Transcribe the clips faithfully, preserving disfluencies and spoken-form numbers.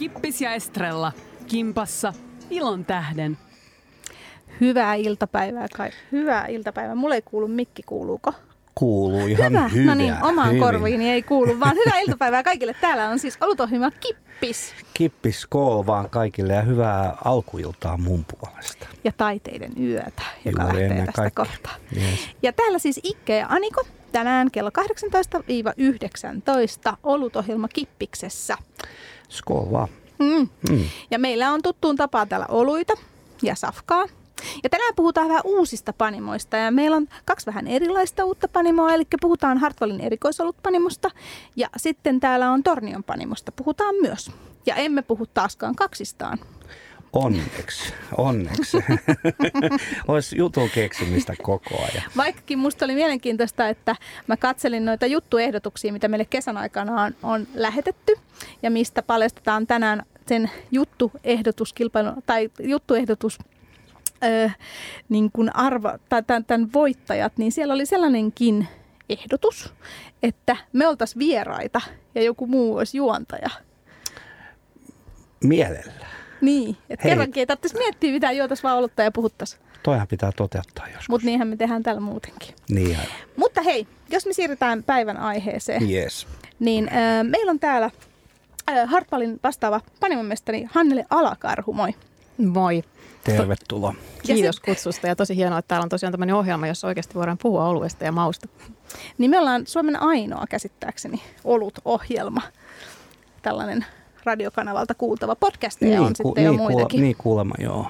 Kippis ja Estrella. Kimpassa. Ilon tähden. Hyvää iltapäivää kai. Hyvää iltapäivää. Mulle ei kuulu mikki, kuuluuko? Kuuluu ihan hyvä. hyvä. No niin, omaan hyvin. korviini ei kuulu, vaan hyvää iltapäivää kaikille. Täällä on siis olutohjelma Kippis. Kippis kool vaan kaikille ja hyvää alkuiltaa mun puolesta. Ja taiteiden yötä, joka Juuri lähtee ennen tästä kaikkea. kohtaa. Yes. Ja täällä siis Ikke ja Aniko tänään kello kahdeksantoista yhdeksäntoista olutohjelma Kippiksessä. Skål vaan. Mm. Mm. Ja meillä on tuttuun tapaan täällä oluita ja safkaa. Ja tänään puhutaan vähän uusista panimoista ja meillä on kaksi vähän erilaista uutta panimoa, eli puhutaan Hartwallin erikoisolutpanimosta ja sitten täällä on Tornion panimosta, puhutaan myös. Ja emme puhu taaskaan kaksistaan. Onneksi, onneksi. Olisi jutun keksimistä koko ajan. Vaikkakin musta oli mielenkiintoista, että mä katselin noita juttuehdotuksia, mitä meille kesän aikana on, on lähetetty ja mistä paljastetaan tänään sen juttuehdotuskilpailu tai juttuehdotus Öö, niin kuin arva, tai tämän, tämän voittajat, niin siellä oli sellainenkin ehdotus, että me oltaisiin vieraita ja joku muu olisi juontaja. Mielellään. Niin, että Hei. kerrankin ei tarvitsisi miettiä mitään, juotaisiin vaan olutta ja puhuttaisiin. Toihan pitää toteuttaa joskus. Mutta niinhän me tehdään täällä muutenkin. Niin aivan. Mutta hei, jos me siirrytään päivän aiheeseen, Yes. niin öö, meillä on täällä öö, Hartwallin vastaava panimomestari Hannele Alakarhu, moi. Moi. Tervetuloa. Kiitos sit- kutsusta ja tosi hienoa, että täällä on tosiaan tämmöinen ohjelma, jossa oikeasti voidaan puhua oluesta ja mausta. Niin me ollaan Suomen ainoa käsittääkseni olut-ohjelma. Tällainen radiokanavalta kuultava podcasteja on sitten jo niin, muitakin. Kuule, niin kuulemma, joo.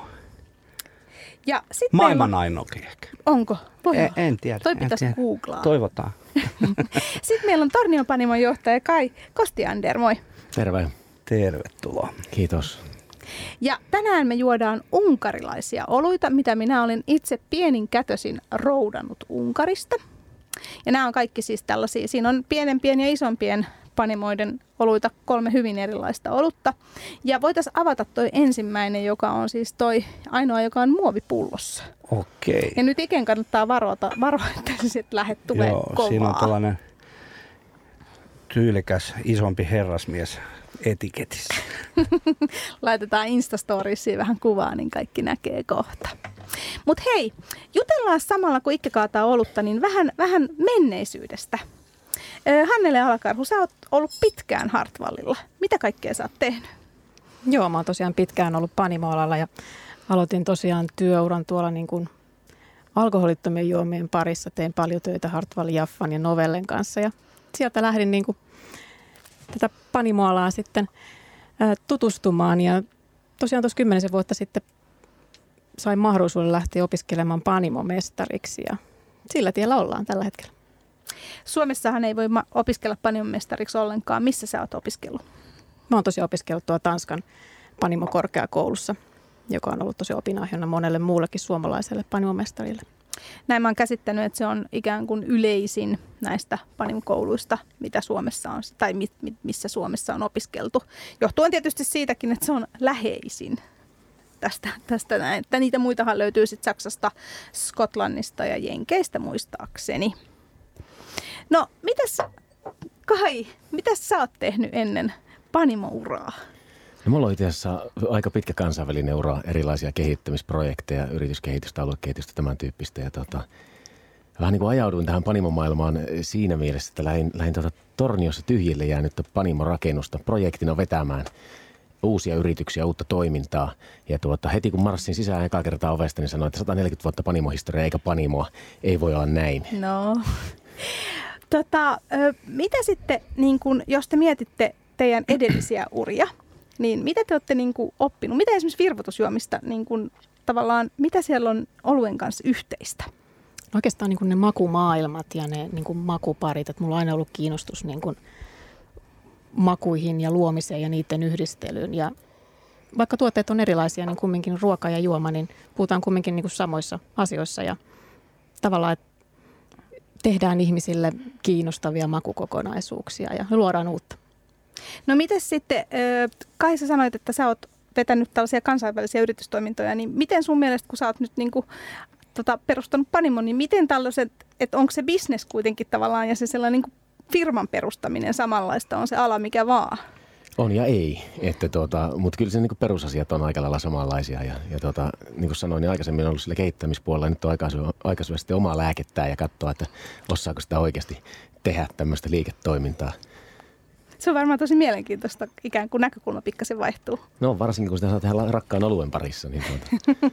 Ja sit Maailman meillä on- ainoakin ehkä. Onko? Voi En, olla. en tiedä. Toi en pitäisi tiedä. googlaa. Toivotaan. Sitten meillä on Tornion panimon johtaja Kai Kostiander, moi. Terve. Tervetuloa. Kiitos. Ja tänään me juodaan unkarilaisia oluita, mitä minä olen itse pienin kätösin roudannut Unkarista. Ja nämä on kaikki siis tällaisia, siinä on pienempien ja isompien panimoiden oluita, kolme hyvin erilaista olutta. Ja voitaisiin avata toi ensimmäinen, joka on siis toi ainoa, joka on muovipullossa. Okei. Ja nyt Iken kannattaa varoita, varoa, että se sitten lähdet tulee Joo, kovaa. siinä on tällainen tyylikäs isompi herrasmies etiketissä. Laitetaan Instastoriesiin vähän kuvaa, niin kaikki näkee kohta. Mutta hei, jutellaan samalla kun Ikke kaataa olutta, niin vähän, vähän menneisyydestä. Ö, Hannele Alakarhu, sä oot ollut pitkään Hartwallilla. Mitä kaikkea sä oot tehnyt? Joo, mä oon tosiaan pitkään ollut panimoalalla ja aloitin tosiaan työuran tuolla niin kuin alkoholittomien juomien parissa. Tein paljon töitä Hartwall, Jaffan ja Novellen kanssa ja sieltä lähdin niin kuin tätä panimoalaa sitten ää, tutustumaan ja tosiaan tuossa kymmenisen vuotta sitten sain mahdollisuuden lähteä opiskelemaan panimomestariksi ja sillä tiellä ollaan tällä hetkellä. Suomessahan ei voi ma- opiskella panimomestariksi ollenkaan. Missä sä oot opiskellut? Mä oon tosiaan opiskellut tuolla Tanskan panimokorkeakoulussa, joka on ollut tosi opinahjona monelle muullekin suomalaiselle panimomestarille. Näin mä oon käsittänyt, että se on ikään kuin yleisin näistä panimokouluista, mitä Suomessa on, tai mit, mit, missä Suomessa on opiskeltu. Johtuen tietysti siitäkin, että se on läheisin tästä, tästä näin. Että niitä muitahan löytyy sitten Saksasta, Skotlannista ja Jenkeistä muistaakseni. No, mitäs Kai, mitäs sä oot tehnyt ennen panimouraa? No, mulla on itse asiassa aika pitkä kansainvälinen ura, erilaisia kehittämisprojekteja, yrityskehitystä, aluekehitystä, tämän tyyppistä. Ja tota, vähän niin kuin ajauduin tähän panimomaailmaan siinä mielessä, että lähdin, lähdin tuota Torniossa tyhjille jäänyttä panimorakennusta projektina vetämään uusia yrityksiä, uutta toimintaa. Ja tuota, heti kun marssin sisään eka kertaa ovesta, niin sanoin, että sata neljäkymmentä vuotta panimohistoriaa eikä panimoa. Ei voi olla näin. No, tota, mitä sitten, niin kun, jos te mietitte teidän edellisiä uria, niin mitä te olette niin kun oppinut? Mitä esimerkiksi virvoitusjuomista, niin kun, tavallaan, mitä siellä on oluen kanssa yhteistä? Oikeastaan niin kuin ne makumaailmat ja ne niin kuin makuparit, että mulla on aina ollut kiinnostus niin kuin makuihin ja luomiseen ja niiden yhdistelyyn. Ja vaikka tuotteet on erilaisia, niin kumminkin ruoka ja juoma, niin puhutaan kumminkin niin kuin samoissa asioissa ja tavallaan, että tehdään ihmisille kiinnostavia makukokonaisuuksia ja luodaan uutta. No miten sitten, Kai sä sanoit, että sä oot vetänyt tällaisia kansainvälisiä yritystoimintoja, niin miten sun mielestä, kun sä oot nyt niin kuin, tota, perustanut Panimon, niin miten tällaiset, että onko se business kuitenkin tavallaan ja se sellainen niin kuin firman perustaminen samanlaista on se ala mikä vaan? On ja ei, että tuota, mutta kyllä se niin kuin perusasiat on aika lailla samanlaisia ja, ja tuota, niin kuin sanoin, niin aikaisemmin on ollut sillä kehittämispuolella ja nyt on aikaisemmin sitten omaa lääkettää ja katsoa, että osaako sitä oikeasti tehdä tämmöistä liiketoimintaa. Se on varmaan tosi mielenkiintoista, ikään kuin näkökulma pikkasen vaihtuu. No varsinkin, kun sitä saa tehdä rakkaan oluen parissa. Niin, tuota.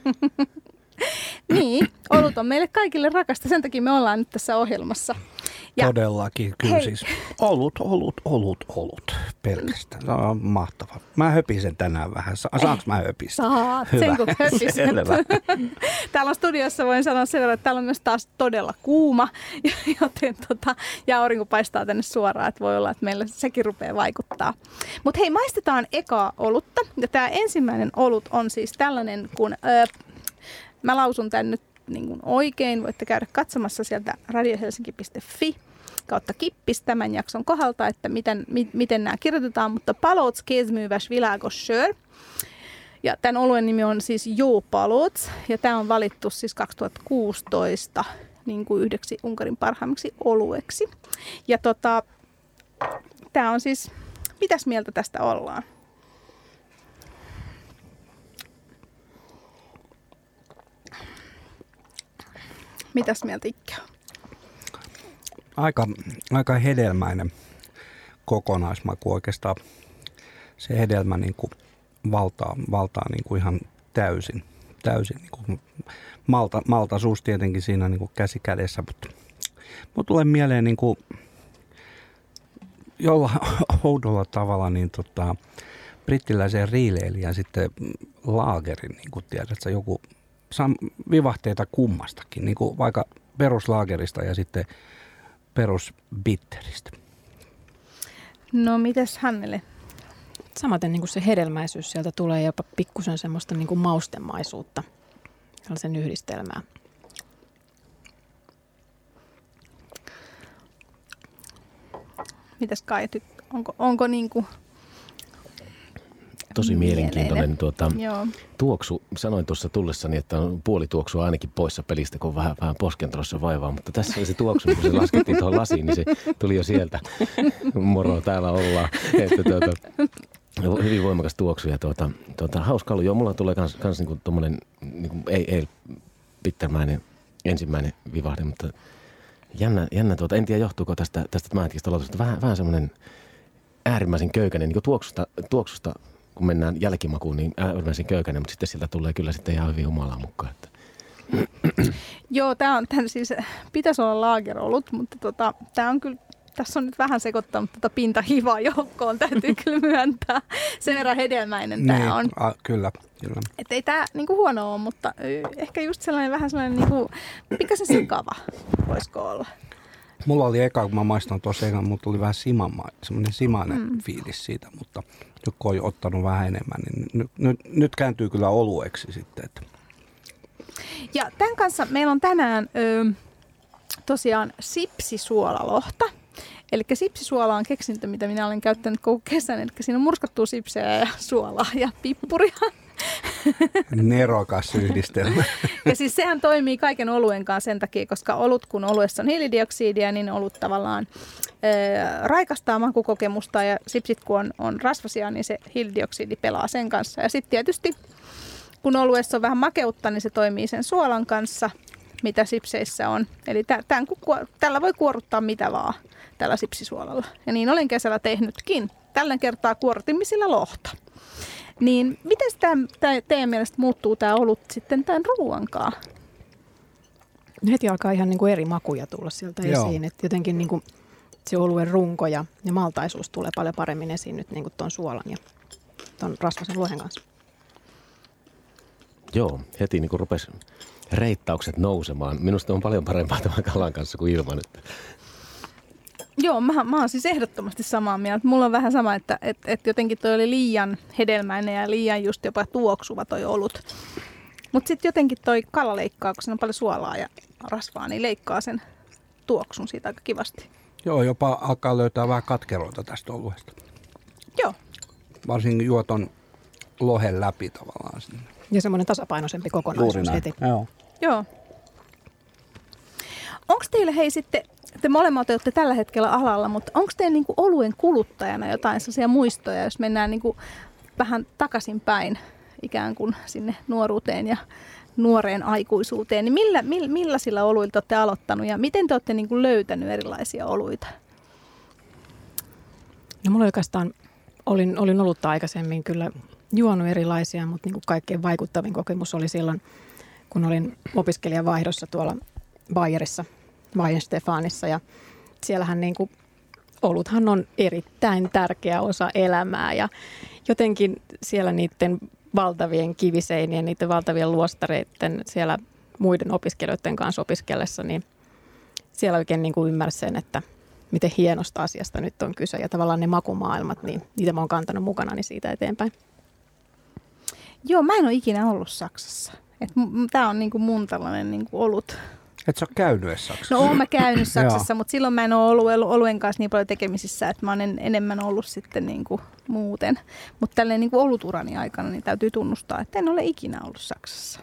Niin, olut on meille kaikille rakasta, sen takia me ollaan nyt tässä ohjelmassa. Ja todellakin, kyllä hei. siis olut, olut, olut, olut pelkästään. Se on mahtavaa. Mä höpisen tänään vähän. Sa- saanko mä höpistä? Saat, Hyvä. sen kun höpiset. Selvä. Täällä on studiossa, voin sanoa sen verran, että täällä on myös taas todella kuuma, joten tota, ja aurinko paistaa tänne suoraan, että voi olla, että meillä sekin rupeaa vaikuttaa. Mutta hei, maistetaan ekaa olutta. Ja tämä ensimmäinen olut on siis tällainen, kun öö, mä lausun tämän nyt niin kuin oikein. Voitte käydä katsomassa sieltä radiohelsinki piste fi kautta kippis tämän jakson kohdalta, että miten, mi, miten nämä kirjoitetaan, mutta Palots Kezmyväs Vilagosjör. Ja tämän oluen nimi on siis Jo Palots, ja tämä on valittu siis kaksituhattakuusitoista niin kuin yhdeksi Unkarin parhaimmiksi olueksi. Ja tota, tämä on siis, mitäs mieltä tästä ollaan? Mitäs mieltä Ikke on? Aika, aika hedelmäinen kokonaismaku oikeastaan. Se hedelmä niin kuin valtaa, valtaa niin kuin ihan täysin. täysin niin kuin malta, maltaisuus tietenkin siinä niin kuin käsi kädessä, mutta mut tulee mieleen niin kuin jollain oudolla tavalla niin tota, brittiläisen riileilijän sitten laagerin, niin kuin tiedät, joku vivahteita kummastakin, niin kuin vaikka peruslaagerista ja sitten perusbitteristä. No mitäs Hannele? Samaten niin kuin se hedelmäisyys sieltä tulee jopa pikkusen semmoista niin kuin maustemaisuutta, sellaisen yhdistelmää. Mitäs Kai, onko, onko niin kuin tosi mielenkiintoinen tuota, tuoksu. Sanoin tuossa tullessani, että on puoli tuoksua ainakin poissa pelistä, kun on vähän, vähän poskentrossa vaivaa. Mutta tässä oli se tuoksu, kun se laskettiin tuohon lasiin, niin se tuli jo sieltä. Moro, täällä ollaan. Että, tuota, hyvin voimakas tuoksu. Ja tuota, tuota, hauska ollut. Joo, mulla tulee kans, kans niinku tommonen, niinku, ei, ei pittermäinen ensimmäinen vivahde, mutta jännä, jännä tuota, en tiedä johtuuko tästä, tästä tämänhetkistä aloitusta. Vähän, vähän semmoinen äärimmäisen köykäinen, niin kuin tuoksusta, tuoksusta kun mennään jälkimakuun, niin äärimmäisen köykäinen, mutta sitten sieltä tulee kyllä sitten ihan hyvin humalaa mukaan. Että. Joo, tämä on tämän siis, pitäisi olla laagerolut, mutta tota, tämä on kyllä, tässä on nyt vähän sekoittanut tota pintahivaa joukkoon, täytyy kyllä myöntää. Sen verran hedelmäinen tämä niin, on. A, kyllä, kyllä. Että ei tämä niinku huono ole, mutta ehkä just sellainen vähän sellainen niinku, pikkasen sekava, voisiko olla. Mulla oli eka, kun mä maistoin tuossa ekan, mutta tuli vähän simama, semmoinen simainen mm. fiilis siitä, mutta nyt kun on ottanut vähän enemmän, niin nyt, nyt, nyt kääntyy kyllä olueksi sitten. Että. Ja tämän kanssa meillä on tänään ö, tosiaan sipsisuolalohta. Eli sipsisuola on keksintö, mitä minä olen käyttänyt koko kesän. Eli siinä on murskattua sipsejä ja suolaa ja pippuria. Nerokas yhdistelmä. Ja siis sehän toimii kaiken oluen kanssa sen takia, koska olut, kun oluessa on hiilidioksidia, niin olut tavallaan ö, raikastaa makukokemusta ja sipsit, kun on, on rasvasia, niin se hiilidioksidi pelaa sen kanssa. Ja sitten tietysti, kun oluessa on vähän makeutta, niin se toimii sen suolan kanssa, mitä sipseissä on. Eli tämän, tällä voi kuoruttaa mitä vaan tällä sipsisuolalla. Ja niin olen kesällä tehnytkin. Tällä kertaa kuorutimme sillä lohta. Niin miten tämä, tämä teidän mielestä muuttuu tämä olut sitten tämän ruuankaan? Heti alkaa ihan niin kuin eri makuja tulla sieltä Joo. esiin. Että jotenkin niin kuin se oluen runko ja, ja maltaisuus tulee paljon paremmin esiin nyt niin kuin tuon suolan ja tuon rasvasen lohen kanssa. Joo, heti niin kuin rupesi reittaukset nousemaan. Minusta on paljon parempaa tämän kalan kanssa kuin ilman. Että. Joo, mä, mä oon siis ehdottomasti samaa mieltä. Mulla on vähän sama, että et, et jotenkin toi oli liian hedelmäinen ja liian just jopa tuoksuva toi olut. Mutta sitten jotenkin toi kala leikkaa, kun siinä on paljon suolaa ja rasvaa, niin leikkaa sen tuoksun siitä aika kivasti. Joo, jopa alkaa löytää vähän katkeroita tästä oluesta. Joo. Varsinkin juoton lohen läpi tavallaan sinne. Ja semmoinen tasapainoisempi kokonaisuus heti. Joo. Joo. Onko teillä hei sitten te molemmat olette tällä hetkellä alalla, mutta onko teillä niinku oluen kuluttajana jotain sellaisia muistoja, jos mennään niinku vähän takaisinpäin ikään kuin sinne nuoruuteen ja nuoreen aikuisuuteen, niin millä, millä, millaisilla oluilla te olette aloittanut ja miten te olette niinku löytänyt erilaisia oluita? No mulla oikeastaan olin, olin ollut aikaisemmin kyllä juonut erilaisia, mutta niin kuin kaikkein vaikuttavin kokemus oli silloin, kun olin opiskelijavaihdossa tuolla Bayerissa, Weihenstefanissa ja siellähän niin kuin oluthan on erittäin tärkeä osa elämää ja jotenkin siellä niiden valtavien kiviseinien, niiden valtavien luostareiden siellä muiden opiskelijoiden kanssa opiskellessa, niin siellä oikein niin kuin ymmärsi sen, että miten hienosta asiasta nyt on kyse ja tavallaan ne makumaailmat, niin niitä mä oon kantanut mukanani siitä eteenpäin. Joo, mä en ole ikinä ollut Saksassa. Tämä on niinku mun tällainen niinku olut. Et sä ole käynyt edes Saksassa? No oon mä käynyt Saksassa, mutta silloin mä en ole ollut oluen kanssa niin paljon tekemisissä, että mä oon en, enemmän ollut sitten niinku muuten. Mutta tälleen niinku oluturani aikana niin täytyy tunnustaa, että en ole ikinä ollut Saksassa.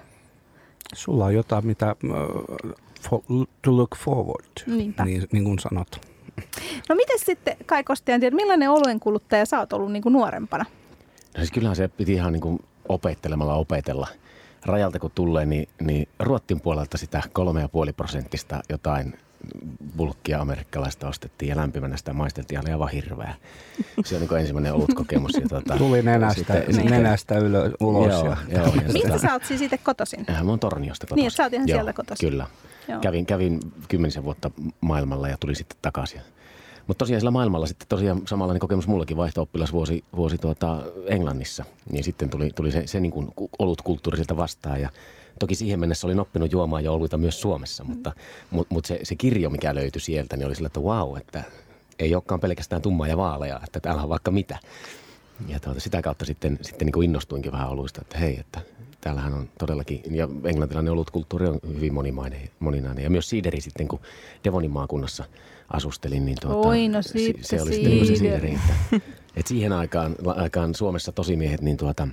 Sulla on jotain, mitä uh, for, to look forward to, niin, niin kuin sanot. No miten sitten, Kai Kostian, tiedät, millainen oluen kuluttaja sä oot ollut niinku nuorempana? No siis kyllähän se piti ihan niin kuin opettelemalla opetella. Rajalta kun tulee, niin, niin Ruotsin puolelta sitä kolme ja puoli prosenttista jotain bulkkia amerikkalaista ostettiin ja lämpimänä sitä maisteltiin ihan aivan hirveää. Se on niin kuin ensimmäinen olutkokemus. Ja tuota, tuli nenästä, sitten, nenästä ylö, ulos. Joo, ja. joo, ja mistä sitä, sä oot siis itse kotoisin? Mä oon Torniosta kotoisin. Niin, sä oot ihan joo, sieltä kotoisin. Kyllä. Joo. Kävin, kävin kymmenisen vuotta maailmalla ja tulin sitten takaisin. Mutta tosiaan sillä maailmalla sitten tosiaan samanlainen kokemus mullakin vaihto-oppilas vuosi, vuosi tuota Englannissa. Niin sitten tuli, tuli se, se niin kuin olutkulttuuri sieltä vastaan ja toki siihen mennessä olin oppinut juomaan ja oluita myös Suomessa, mutta, mm. mutta, mutta se, se kirjo, mikä löytyi sieltä, niin oli sillä, että vau, että ei olekaan pelkästään tummaa ja vaaleaa, että täällä on vaikka mitä. Ja tuota, sitä kautta sitten, sitten niin kuin innostuinkin vähän oluista, että hei, että täällähän on todellakin, ja englantilainen olutkulttuuri on hyvin monimainen, moninainen. Ja myös siideri sitten, kun Devonin maakunnassa asustelin, niin tuota, Oi, no se, se oli sitten niin se siideri. Että, että siihen aikaan, aikaan Suomessa tosimiehet niin tuota,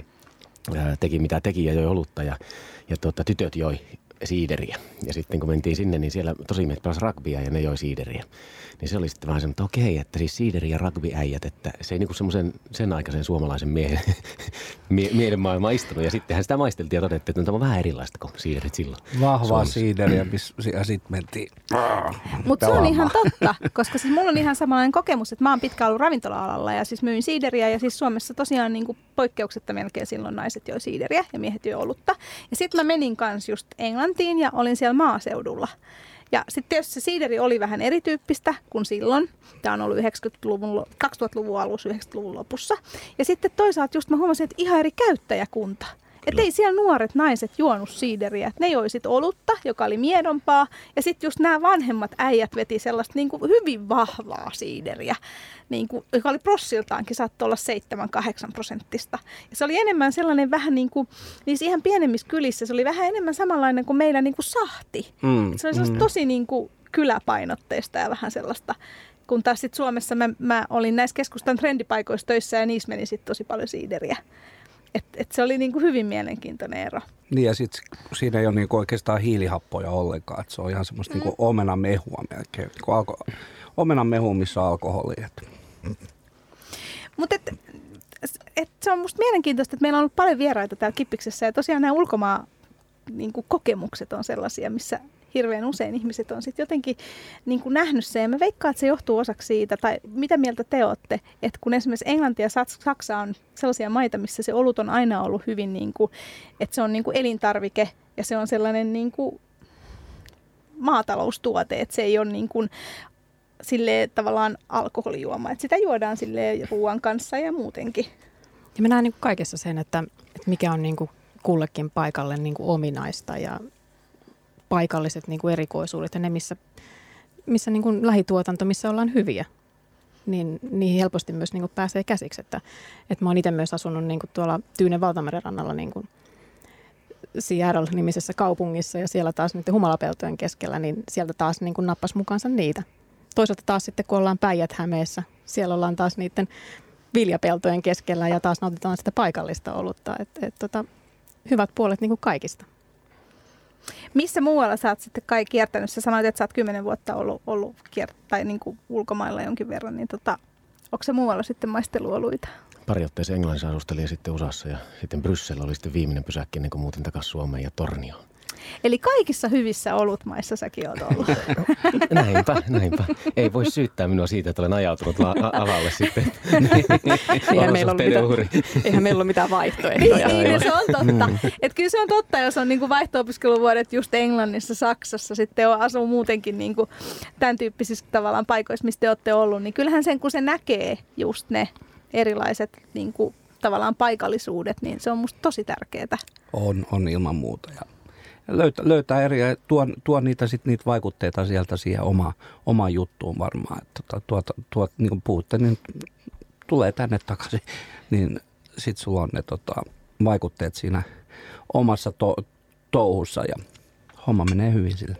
teki mitä teki ja joi olutta ja, ja tuota, tytöt joi siideriä. Ja sitten kun mentiin sinne, niin siellä tosimiehet pelasi rugbya ja ne joi siideriä. Niin se oli sitten vähän semmoinen, että okei, että siis siideri ja rugbyäijät, että se ei niinku semmoisen sen aikaisen suomalaisen miehen, mie, miehen maailmaan istunut. Ja sittenhän sitä maisteltiin ja todettiin, että tämä on vähän erilaista kuin siiderit silloin. Vahvaa siideriä, ja sitten mentiin Mutta se on ihan totta, koska siis mulla on ihan samanlainen kokemus, että mä oon pitkään ollut ravintola-alalla ja siis myin siideriä ja siis Suomessa tosiaan niinku poikkeuksetta melkein silloin naiset joi siideriä ja miehet joi olutta. Ja sitten mä menin kanssa just Englantiin ja olin siellä maaseudulla. Ja sitten tietysti se siideri oli vähän erityyppistä kuin silloin. Tämä on ollut yhdeksänkymmentäluvun, kaksituhattaluvun alussa, yhdeksänkymmentäluvun lopussa. Ja sitten toisaalta just mä huomasin, että ihan eri käyttäjäkunta. Että ei siellä nuoret naiset juonut siideriä. Ne joi sit olutta, joka oli miedompaa. Ja sitten just nämä vanhemmat äijät veti sellaista niin kuin hyvin vahvaa siideriä, niin kuin, joka oli prossiltaankin, saattoi olla seitsemän kahdeksan prosenttista. Ja se oli enemmän sellainen vähän niin kuin, niissä ihan pienemmissä kylissä, se oli vähän enemmän samanlainen kuin meidän niin kuin sahti. Mm, se oli sellaista mm. tosi niin kuin kyläpainotteista ja vähän sellaista. Kun taas sitten Suomessa mä, mä olin näissä keskustan trendipaikoissa töissä ja niissä meni sitten tosi paljon siideriä. Et, et se oli niinku hyvin mielenkiintoinen ero. Niin ja sitten siinä ei ole niinku oikeastaan hiilihappoja ollenkaan. Et se on ihan semmoista mm. niinku omenamehua melkein. Niinku alko, omenamehu, missä on alkoholia. Mutta et, et se on musta mielenkiintoista, että meillä on ollut paljon vieraita täällä Kippiksessä. Ja tosiaan nämä ulkomaan niinku kokemukset on sellaisia, missä hirveän usein ihmiset on sitten jotenkin niin kuin nähnyt sen. Ja mä veikkaan, että se johtuu osaksi siitä, tai mitä mieltä te olette, että kun esimerkiksi Englanti ja Saksa on sellaisia maita, missä se olut on aina ollut hyvin, niin kuin, että se on niin kuin elintarvike ja se on sellainen niin kuin maataloustuote, että se ei ole niin kuin silleen tavallaan alkoholijuoma, että sitä juodaan silleen ruoan kanssa ja muutenkin. Ja mä näen niin kuin kaikessa sen, että, että mikä on niin kuin kullekin paikalle niin kuin ominaista ja paikalliset niin kuin erikoisuudet ja ne, missä, missä niin kuin lähituotanto, missä ollaan hyviä, niin niihin helposti myös niin kuin pääsee käsiksi. Että, että mä oon itse myös asunut niin kuin tuolla Tyynen valtameren rannalla niin kuin Seattle-nimisessä kaupungissa ja siellä taas niiden humalapeltojen keskellä, niin sieltä taas niin kuin nappas mukaansa niitä. Toisaalta taas sitten, kun ollaan Päijät-Hämeessä, siellä ollaan taas niiden viljapeltojen keskellä ja taas nautitaan sitä paikallista olutta. Et, et, tota, hyvät puolet niin kuin kaikista. Missä muualla sä oot sitten kai kiertänyt? Sä sanoit, että sä oot kymmenen vuotta ollut, ollut kiert- tai niin kuin ulkomailla jonkin verran, niin tota, onko se muualla sitten maisteluoluita? Pari otteeseen Englannissa asustelin ja sitten U S A:ssa ja sitten Bryssel oli sitten viimeinen pysäkki ennen kuin muutin takaisin Suomeen ja Tornioon. Eli kaikissa hyvissä olutmaissa säkin oot ollut. Näinpä, näinpä. Ei voi syyttää minua siitä, että olen ajautunut la- alalle sitten. Eihän meillä ole mitään, eihän meillä ole mitään vaihtoehtoja. Niin, niin se on totta. Mm. Että kyllä se on totta, jos on niinku vaihto-opiskeluvuodet just Englannissa, Saksassa, sitten on, asuu muutenkin niinku tämän tyyppisissä tavallaan paikoissa, mistä te olette ollut, niin kyllähän sen, kun se näkee just ne erilaiset niinku, tavallaan paikallisuudet, niin se on musta tosi tärkeää. On, on ilman muuta. Ja löytää, löytää eri, tuo, tuo niitä, sit, niitä vaikutteita sieltä siihen oma, omaan juttuun varmaan. Että tuota, tuot, niin kuin puhutte, niin tulee tänne takaisin, niin sitten sulla on ne tota, vaikutteet siinä omassa to, touhussa ja homma menee hyvin sille.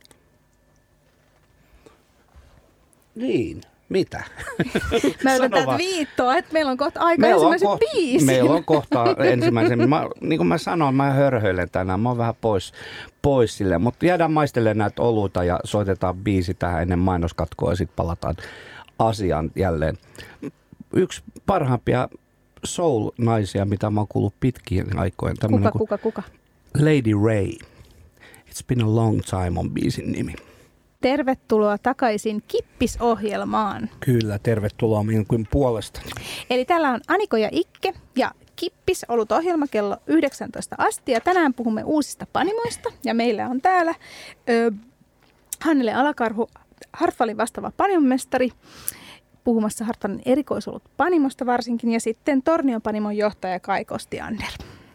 Niin. Mitä? Mä yritän täältä viittoa, että meillä on kohta aika meillä ensimmäisen kohta, biisin. Meillä on kohta ensimmäisen. Mä, niin kuin mä sanoin, mä hörhöilen tänään. Mä oon vähän pois, pois silleen. Mutta jäädään maistelemaan näitä oluita ja soitetaan biisi tähän ennen mainoskatkoa ja sitten palataan asiaan jälleen. Yksi parhaimpia soul-naisia, mitä mä oon kuullut pitkiin aikoina. Kuka, kuka, kuka? Lady Ray. It's been a long time on biisin nimi. Tervetuloa takaisin Kippis-ohjelmaan. Kyllä, tervetuloa minun kuin puolesta. Eli täällä on Aniko ja Ikke ja Kippis ollut ohjelma kello yhdeksäntoista asti. Ja tänään puhumme uusista panimoista ja meillä on täällä ö, Hannele Alakarhu, Hartwallin vastaava panimomestari, puhumassa Hartwallin erikoisolut panimosta varsinkin ja sitten Tornion panimon johtaja Kai Kostiander.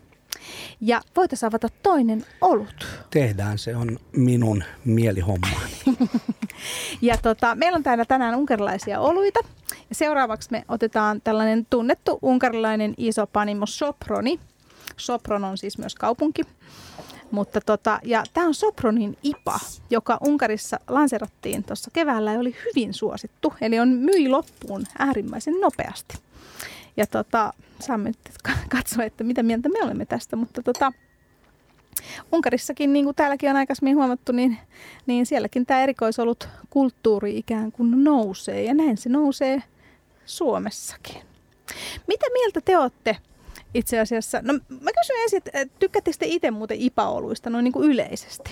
Ja voitaisiin avata toinen olut. Tehdään, se on minun mielihommaani. Ja tota, meillä on täällä tänään unkarilaisia oluita. Ja seuraavaksi me otetaan tällainen tunnettu unkarilainen iso panimo Soproni. Sopron on siis myös kaupunki. Mutta tota, ja tämä on Sopronin I P A, joka Unkarissa lanserattiin tuossa keväällä ja oli hyvin suosittu. Eli on myi loppuun äärimmäisen nopeasti. Ja tota, saamme katsoa, että mitä mieltä me olemme tästä, mutta tota, Unkarissakin, niin kuin täälläkin on aikaisemmin huomattu, niin, niin sielläkin tämä erikoisolut kulttuuri ikään kuin nousee ja näin se nousee Suomessakin. Mitä mieltä te olette itse asiassa? No mä kysyn ensin, että tykkäättekö te itse muuten I P A-oluista noin niin kuin yleisesti?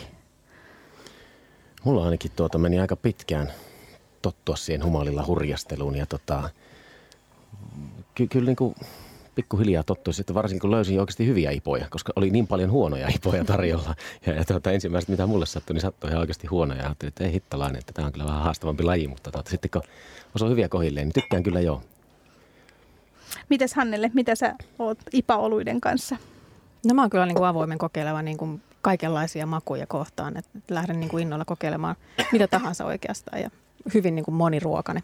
Mulla ainakin tuota meni aika pitkään tottua siihen humalilla hurjasteluun ja tota... Ky- kyllä niin kuin pikkuhiljaa tottuisi, että varsinkin kun löysin oikeasti hyviä ipoja, koska oli niin paljon huonoja ipoja tarjolla. Ja, ja tuota, ensimmäiset, mitä mulle sattui, niin sattui ihan oikeasti huonoja. Ja ajattelin, että ei hittalainen, että tämä on kyllä vähän haastavampi laji, mutta tuota, sitten kun osuu hyviä kohilleen, niin tykkään kyllä joo. Mites Hannele, mitä sä oot I P A-oluiden kanssa? No mä oon kyllä niin kuin avoimen kokeileva niin kuin kaikenlaisia makuja kohtaan, että lähden niin kuin innolla kokeilemaan mitä tahansa oikeastaan ja hyvin niin kuin moniruokainen.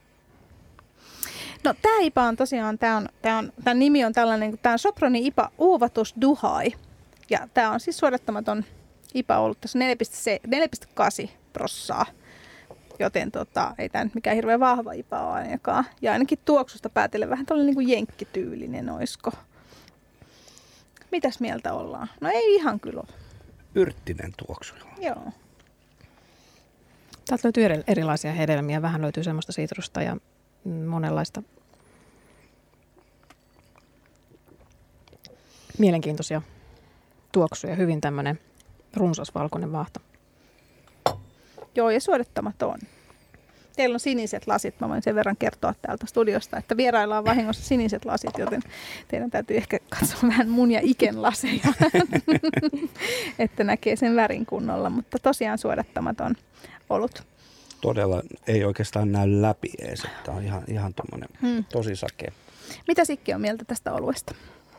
No tämä I P A on tosiaan, tää on, tää on, tämän nimi on tällainen, tämä on Soproni I P A Uuvatus Duhai. Ja tämä on siis suodattamaton I P A ollut tässä neljä pilkku kahdeksan prossaa. Joten tota, ei tämä nyt mikään hirveän vahva I P A ole ainakaan. Ja ainakin tuoksusta päätellen vähän tällainen niin kuin jenkkityylinen oisko. Mitäs mieltä ollaan? No ei ihan kyllä ole. Yrttinen tuoksu. Joo. Täältä löytyy erilaisia hedelmiä. Vähän löytyy semmoista sitrusta ja monenlaista mielenkiintoisia tuoksuja. Hyvin tämmöinen runsas valkoinen vaahto. Joo, ja suodattamaton. Teillä on siniset lasit. Mä voin sen verran kertoa täältä studiosta, että vierailla on vahingossa siniset lasit, joten teidän täytyy ehkä katsoa vähän mun ja Iken laseja, että näkee sen värin kunnolla. Mutta tosiaan suodattamaton olut. Todella ei oikeastaan näy läpi ees, että on ihan, ihan tommoinen hmm. tosi sakea. Mitä Sikke on mieltä tästä oluesta?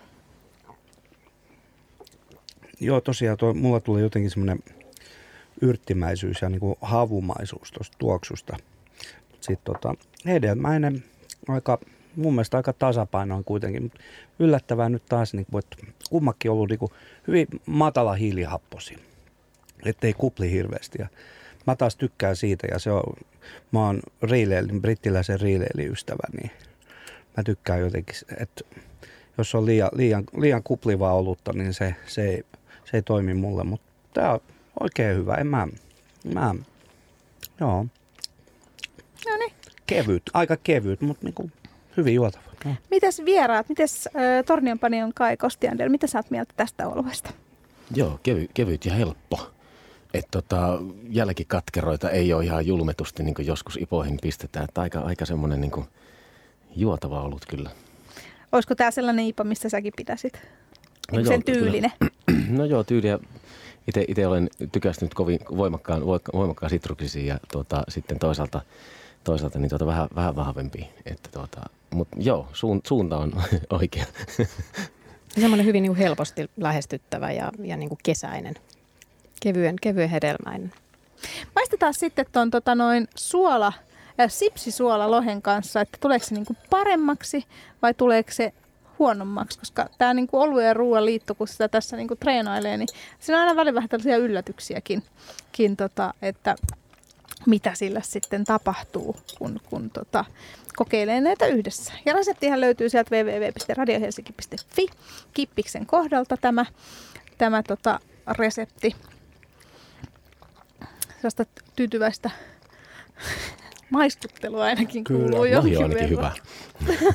Joo, tosiaan tuo, mulla tuli jotenkin semmoinen yrttimäisyys ja niin kuin havumaisuus tuosta tuoksusta. Sitten tota, hedelmäinen, aika, mun mielestä aika tasapainoinen kuitenkin, mutta yllättävää nyt taas, niin kuin, että kummakin on ollut niin kuin hyvin matala hiilihapposi, ettei kupli hirveästi. Ja mä taas tykkään siitä ja se on, mä oon riileili, brittiläisen riileiliystävä, niin mä tykkään jotenkin, että jos on liian, liian, liian kuplivaa olutta, niin se, se, ei, se ei toimi mulle, mutta Tää on oikein hyvä. En mä, mä joo. No niin. Kevyt, aika kevyt, mutta niinku hyvin juotava. No. Mites vieraat, mites äh, Tornionpanion Kai Kostiander, mitä sä oot mieltä tästä oluesta? Joo, kevy, kevyt ja helppo. Että tota, jälkikatkeroita ei ole ihan julmetusti, niin kuin joskus ipoihin pistetään. Että aika, aika semmoinen niin kuin juotava olut kyllä. Olisiko tää sellainen ipa, mistä säkin pitäisit? No niin joo, sen tyylinen? Kyllä. No joo, tyyliä. Ite, ite olen tykästynyt kovin voimakkaan, voimakkaan sitruksisiin ja tuota, sitten toisaalta, toisaalta niin tuota, vähän, vähän vahvempia. Että tuota, mutta joo, suun, suunta on oikea. Semmoinen hyvin niin kuin helposti lähestyttävä ja, ja niin kuin kesäinen, kevyen, kevyen hedelmäinen. Maistetaan sitten tuon tota noin suola, äh, sipsisuola lohen kanssa, että tuleeko se niinku paremmaksi vai tuleeko se huonommaksi, koska tämä niinku oluen ja ruoan liitto, kun sitä tässä niinku treenailee, niin siinä on aina välillä vähän tällaisia yllätyksiäkin, kin, tota, että mitä sillä sitten tapahtuu, kun, kun tota, kokeilee näitä yhdessä. Ja reseptihän löytyy sieltä double-u double-u double-u piste radio helsinki piste fi, Kippiksen kohdalta tämä, tämä tota, resepti. Sellaista tyytyväistä maistuttelua ainakin Kyllä. kuuluu jonkin Lohi on ainakin verran. hyvä.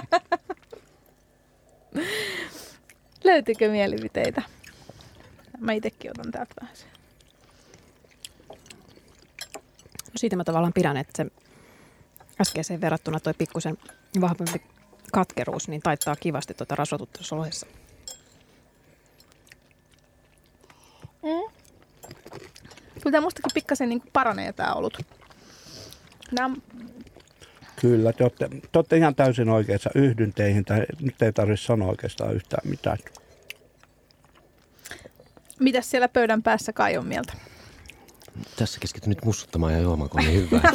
Löytyykö mielipiteitä? Mä itsekin otan täältä vähän sen. No siitä mä tavallaan pidän, että se äskeiseen verrattuna toi pikkusen vahvempi katkeruus, niin taittaa kivasti tuota rasvatutta tuossa lohessa. Mm. Kyllä tämä mustakin pikkasen niin paranee tämä olut. Nämä... Kyllä, te olette, te olette ihan täysin oikeassa. Yhdyn teihin. Tai nyt ei tarvitse sanoa oikeastaan yhtään mitään. Mitäs siellä pöydän päässä Kai on mieltä? Tässä keskityn nyt mussuttamaan ja juomaan, kun on niin hyvää.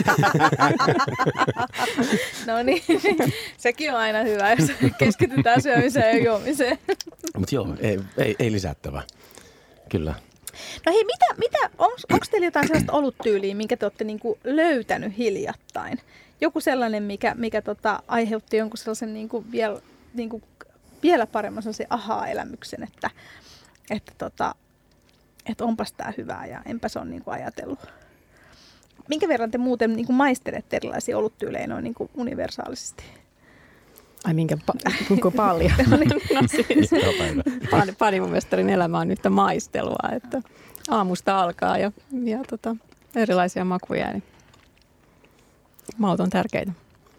No niin, sekin on aina hyvä, jos keskitytään syömiseen ja juomiseen. Mutta joo, ei, ei, ei lisättävää. Kyllä. No hei, mitä, mitä, onko teillä jotain sellaista oluttyyliä, minkä te olette niinku löytänyt hiljattain? Joku sellainen, mikä, mikä tota, aiheutti jonkun sellaisen niinku vielä, niinku, vielä paremman sellaisen ahaa-elämyksen, että, että, tota, että onpas tää hyvää ja enpä se on niinku ajatellut. Minkä verran te muuten niinku maistelette erilaisia oluttyylejä noin niinku universaalisesti? Ai minkä pa- kuinka paljon? No siis, pan- panimomestarin elämä on nyt maistelua, että aamusta alkaa ja, ja tota, erilaisia makuja, niin maut on tärkeitä.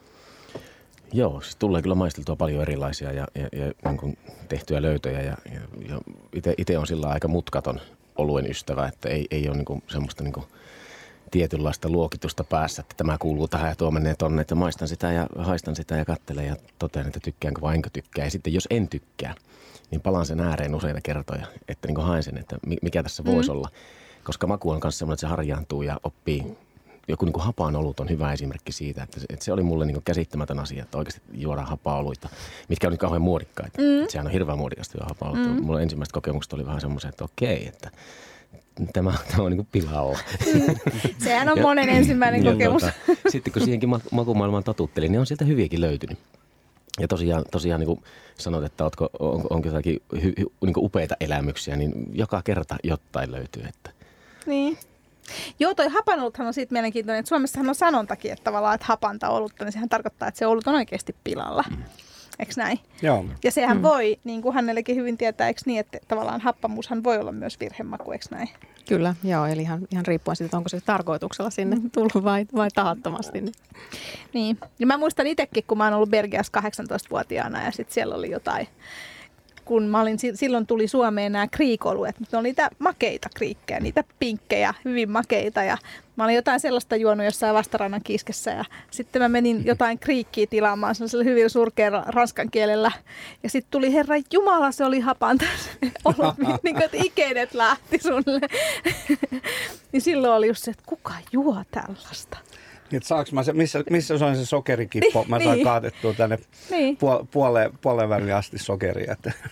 Joo, siis tulee kyllä maisteltua paljon erilaisia ja, ja, ja niin kuin tehtyjä löytöjä ja, ja, ja itse on sillä aika mutkaton oluen ystävä, että ei, ei ole niin kuin semmoista niin kuin tietynlaista luokitusta päässä, että tämä kuuluu tähän ja tuo menee tonne, että maistan sitä ja haistan sitä ja katselen ja totean, että tykkäänkö vai enkö tykkää. Ja sitten jos en tykkää, niin palaan sen ääreen useita kertoja, että niin kuin haen sen, että mikä tässä voisi mm. olla. Koska maku on myös semmoinen, että se harjaantuu ja oppii. Joku niin kuin hapaan olut on hyvä esimerkki siitä, että se, että se oli mulle niin kuin käsittämätön asia, että oikeasti juodaan hapaa oluita, mitkä on nyt kauhean muodikkaita. Mm. Sehän on hirveän muodikasta juoda hapaa olutta. Mm. Mulla ensimmäiset kokemukset oli vähän semmoisia, että okei, että Tämä, tämä on niin kuin pilalla. Mm. Sehän on monen ensimmäinen ja kokemus. Tuota, sitten kun siihenkin makumaailmaan totuttelin, niin on sieltä hyviäkin löytynyt. Ja tosiaan, tosiaan niin kuin sanot, että ootko, on, onko jotakin hy, hy, niin kuin upeita elämyksiä, niin joka kerta jotain löytyy. Että. Niin. Joo, toi hapanoluthan on siitä mielenkiintoinen, että Suomessahan on sanontakin, että tavallaan, että hapanta olutta, niin sehän tarkoittaa, että se olut on oikeasti pilalla. Mm. Eikö näin? Joo. Ja sehän mm. voi, niin kuin hänellekin hyvin tietää, eikö niin, että tavallaan happamuushan voi olla myös virhemaku, eikö näin? Kyllä, joo, eli ihan, ihan riippuen siitä, että onko se tarkoituksella sinne tullut vai, vai tahattomasti. Niin. Niin, ja mä muistan itsekin, kun mä oon ollut Belgiassa kahdeksantoistavuotiaana ja sitten siellä oli jotain, kun mä olin, silloin tuli Suomeen nämä kriikoluet, mutta ne oli niitä makeita kriikkejä, niitä pinkkejä, hyvin makeita ja mä olin jotain sellaista juonut jossain Vastarannan kiskessä ja sitten mä menin jotain kriikkiä tilaamaan sellaisella hyvin surkealla ranskan kielellä ja sitten tuli Herra Jumala, se oli hapanta, niin kuin että ikenet lähti sulle. Niin silloin oli just se, että kuka juo tällaista? Niin, saanko mä se, missä, missä se on se sokerikippo? Mä sain niin. kaatettua tänne niin. puol- puoleen, puoleen väliin asti sokeria. Että.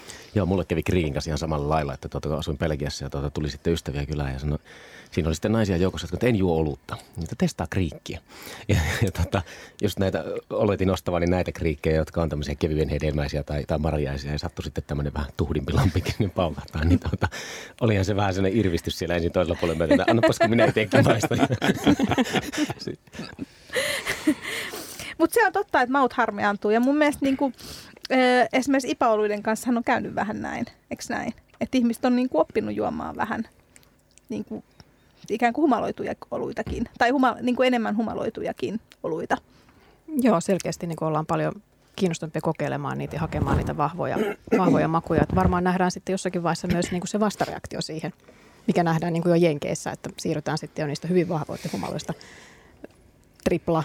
Joo, mulle kävi kriikin kanssa ihan samalla lailla, että tuota, kun asuin Belgiassa ja tuota, tuli sitten ystäviä kylään ja sanoi, siinä oli sitten naisia joukossa, että en juo olutta, niin testaa kriikkiä. Ja, ja tota, just näitä, oletin ostavani näitä kriikkejä, jotka on tämmöisiä kevyen hedelmäisiä tai, tai marjaisia ja sattui sitten tämmöinen vähän tuhdimpi lampikin niin paukahtaa. Niin tuota, olihan se vähän sellainen irvistys siellä ensin toisella puolella myötä, että annapas kun minä itsekin maistan. Mutta se on totta, että maut harmiantuu ja mun mielestä niinku, esimerkiksi I P A-oluiden kanssa on käynyt vähän näin, eikö näin? Että ihmiset on niinku oppinut juomaan vähän niinku, ikään kuin humaloituja oluitakin, tai huma, niinku enemmän humaloitujakin oluita. Joo, selkeästi niin ollaan paljon kiinnostuneempia kokeilemaan niitä ja hakemaan niitä vahvoja, vahvoja makuja. Että varmaan nähdään sitten jossakin vaiheessa myös niin kuin se vastareaktio siihen, mikä nähdään niin kuin jo Jenkeissä, että siirrytään sitten jo niistä hyvin vahvoista humaloista tripla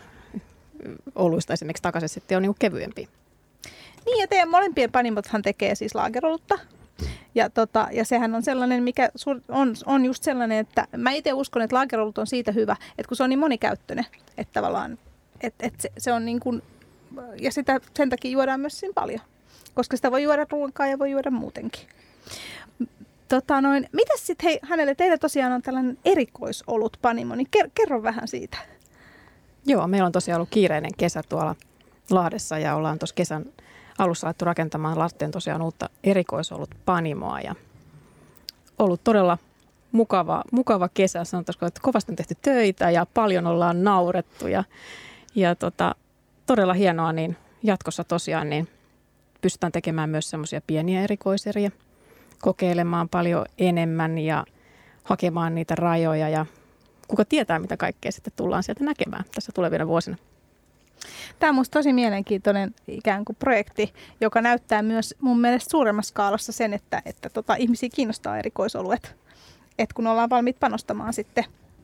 oluista esimerkiksi takaisin sitten on niin kuin kevyempiä. Niin ja teidän molempien panimothan tekee siis laagerolutta. Ja, tota, ja sehän on sellainen, mikä on, on just sellainen, että mä itse uskon, että laagerolut on siitä hyvä, että kun se on niin monikäyttöinen, että tavallaan, että, että se, se on niin kuin, ja sitä sen takia juodaan myös siinä paljon, koska sitä voi juoda ruokaa ja voi juoda muutenkin. Tota noin, mitäs sitten, hei hänelle, teillä tosiaan on tällainen erikoisolut panimo, niin kerro vähän siitä. Joo, meillä on tosiaan ollut kiireinen kesä tuolla Lahdessa ja ollaan tuossa kesän alussa alettu rakentamaan Lahteen tosiaan uutta erikoisolut panimoa ja ollut todella mukava, mukava kesä. Sanotaanko, että kovasti on tehty töitä ja paljon ollaan naurettu ja, ja tota, todella hienoa, niin jatkossa tosiaan niin pystytään tekemään myös semmoisia pieniä erikoiseriä, kokeilemaan paljon enemmän ja hakemaan niitä rajoja ja kuka tietää, mitä kaikkea sitten tullaan sieltä näkemään tässä tulevina vuosina. Tämä on minusta tosi mielenkiintoinen ikään kuin projekti, joka näyttää myös mun mielestä suuremmassa skaalassa sen, että, että tota, ihmisiä kiinnostaa erikoisoluet. Että kun ollaan valmiit panostamaan sitten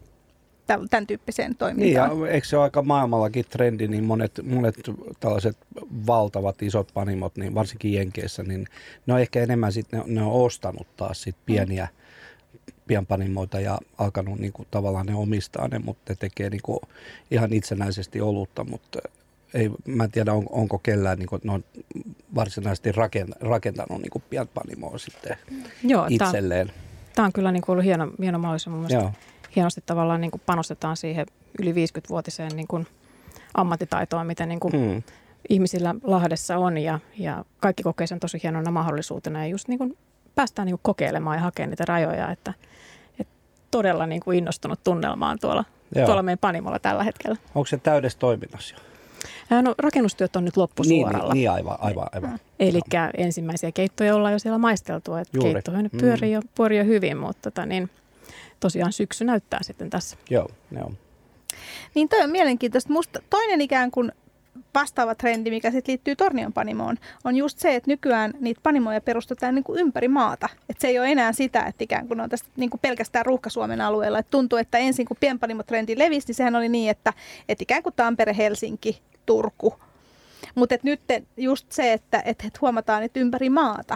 tämän tyyppiseen toimintaan. Niin ja eikö se ole aika maailmallakin trendi, niin monet, monet tällaiset valtavat isot panimot, niin varsinkin Jenkeissä, niin ne on ehkä enemmän sitten, ne, ne on ostanut taas sit pieniä pienpanimoita ja alkanut niin kuin, tavallaan ne omistaa ne, mutta ne tekee niin kuin, ihan itsenäisesti olutta, mutta ei, mä en tiedä on, onko kellään niin kuin, ne on varsinaisesti rakentanut niin kuin pienpanimoa sitten Joo, itselleen. Tämä on kyllä niin kuin ollut hieno, hieno mahdollisuus. Mun mielestä hienosti tavallaan niin kuin panostetaan siihen yli viisikymmenvuotiseen niin kuin ammattitaitoon, mitä niin kuin hmm. ihmisillä Lahdessa on ja, ja kaikki kokee sen tosi hienona mahdollisuutena ja just niin kuin päästään niin kuin kokeilemaan ja hakemaan niitä rajoja, että, että todella niin kuin innostunut tunnelmaan tuolla, tuolla meidän panimolla tällä hetkellä. Onko se täydessä toiminnassa jo? No, rakennustyöt on nyt loppusuoralla. Niin, niin aivan, aivan, aivan. Eli ensimmäisiä keittoja ollaan jo siellä maisteltu, että keittoja nyt pyörii mm. jo, pyörii jo hyvin, mutta tota, niin, tosiaan syksy näyttää sitten tässä. Joo, joo. Niin toi on mielenkiintoista. Musta toinen ikään kuin vastaava trendi, mikä sitten liittyy Tornion panimoon, on just se, että nykyään niitä panimoja perustetaan niin kuin ympäri maata. Että se ei ole enää sitä, että ikään kuin on tästä niin kuin pelkästään Ruuhka-Suomen alueella. Et tuntuu, että ensin kun pienpanimotrendi levisi, niin sehän oli niin, että, että ikään kuin Tampere, Helsinki, Turku. Mutta nyt just se, että, että huomataan, että ympäri maata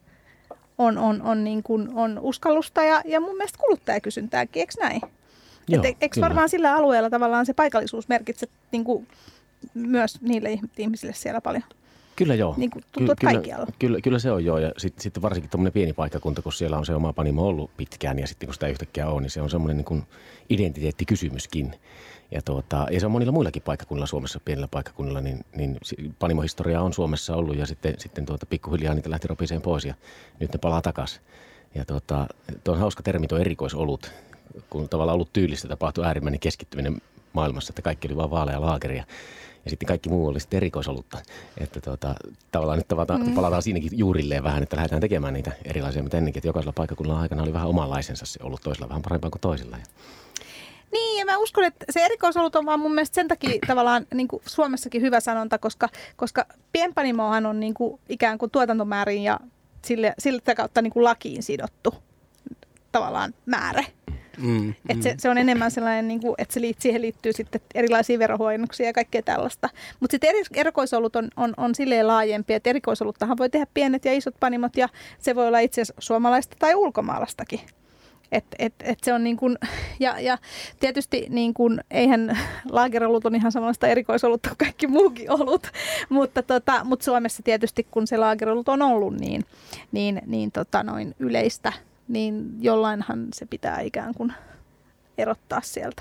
on, on, on, niin kuin, on uskallusta ja, ja mun mielestä kuluttajakysyntääkin, eikö näin? Joo, et, eikö varmaan sillä alueella tavallaan se paikallisuus merkitse niin kuin myös niille ihmisille siellä paljon? Kyllä joo. Niin kuin tuntuu, Ky- kaikkialla. Kyllä, kyllä, kyllä se on joo. Ja sitten sit varsinkin tuommoinen pieni paikkakunta, kun siellä on se oma panimo ollut pitkään ja sitten kun sitä yhtäkkiä on, niin se on semmoinen niin kuin identiteettikysymyskin. Ja, tuota, ja se on monilla muillakin paikkakunnilla Suomessa, pienillä paikkakunnilla, niin, niin panimohistoria on Suomessa ollut ja sitten, sitten tuota, pikkuhiljaa niitä lähti ropiseen pois ja nyt ne palaa takaisin. Ja tuota, tuo on hauska termi tuo erikoisolut, kun tavallaan ollut tyylistä tapahtui äärimmäinen keskittyminen maailmassa, että kaikki oli vaan vaaleja laakeria. Ja sitten kaikki muu oli sitten erikoisolutta. Että tuota, tavallaan nyt tavata, mm. palataan siinäkin juurilleen vähän, että lähdetään tekemään niitä erilaisia, mutta ennenkin, että jokaisella paikkakunnalla aikana oli vähän omanlaisensa se ollut, toisella vähän parempaa kuin toisilla. Niin, ja mä uskon, että se erikoisolut on vaan mun mielestä sen takia tavallaan niin kuin Suomessakin hyvä sanonta, koska, koska pienpanimohan on niin kuin ikään kuin tuotantomäärin ja sille, sillä kautta niin kuin lakiin sidottu tavallaan määrä. Mm, että mm. se, se on enemmän sellainen, niin kuin, että se liit, siihen liittyy sitten erilaisia verohuojennuksia ja kaikkea tällaista. Mutta sitten eri, erikoisolut on, on, on silleen laajempi, että erikoisoluttahan voi tehdä pienet ja isot panimot ja se voi olla itse asiassa suomalaista tai ulkomaalaistakin. Et, et, et se on niin kuin, ja, ja tietysti niin kuin, eihän laagerolut on ihan samanlaista erikoisolutta kuin kaikki muukin olut, mutta, tota, mutta Suomessa tietysti kun se laagerolut on ollut niin, niin, niin tota, noin yleistä, niin jollainhan se pitää ikään kuin erottaa sieltä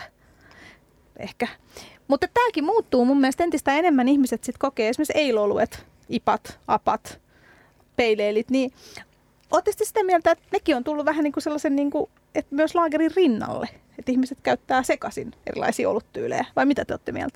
ehkä. Mutta tämäkin muuttuu mun mielestä entistä enemmän ihmiset sit kokee esimerkiksi eiloluet, ipat, apat, peileilit, niin ootte sitä mieltä, että nekin on tullut vähän niin kuin sellaisen, niin kuin, että myös laagerin rinnalle, että ihmiset käyttää sekaisin erilaisia oluttyylejä, vai mitä te olette mieltä?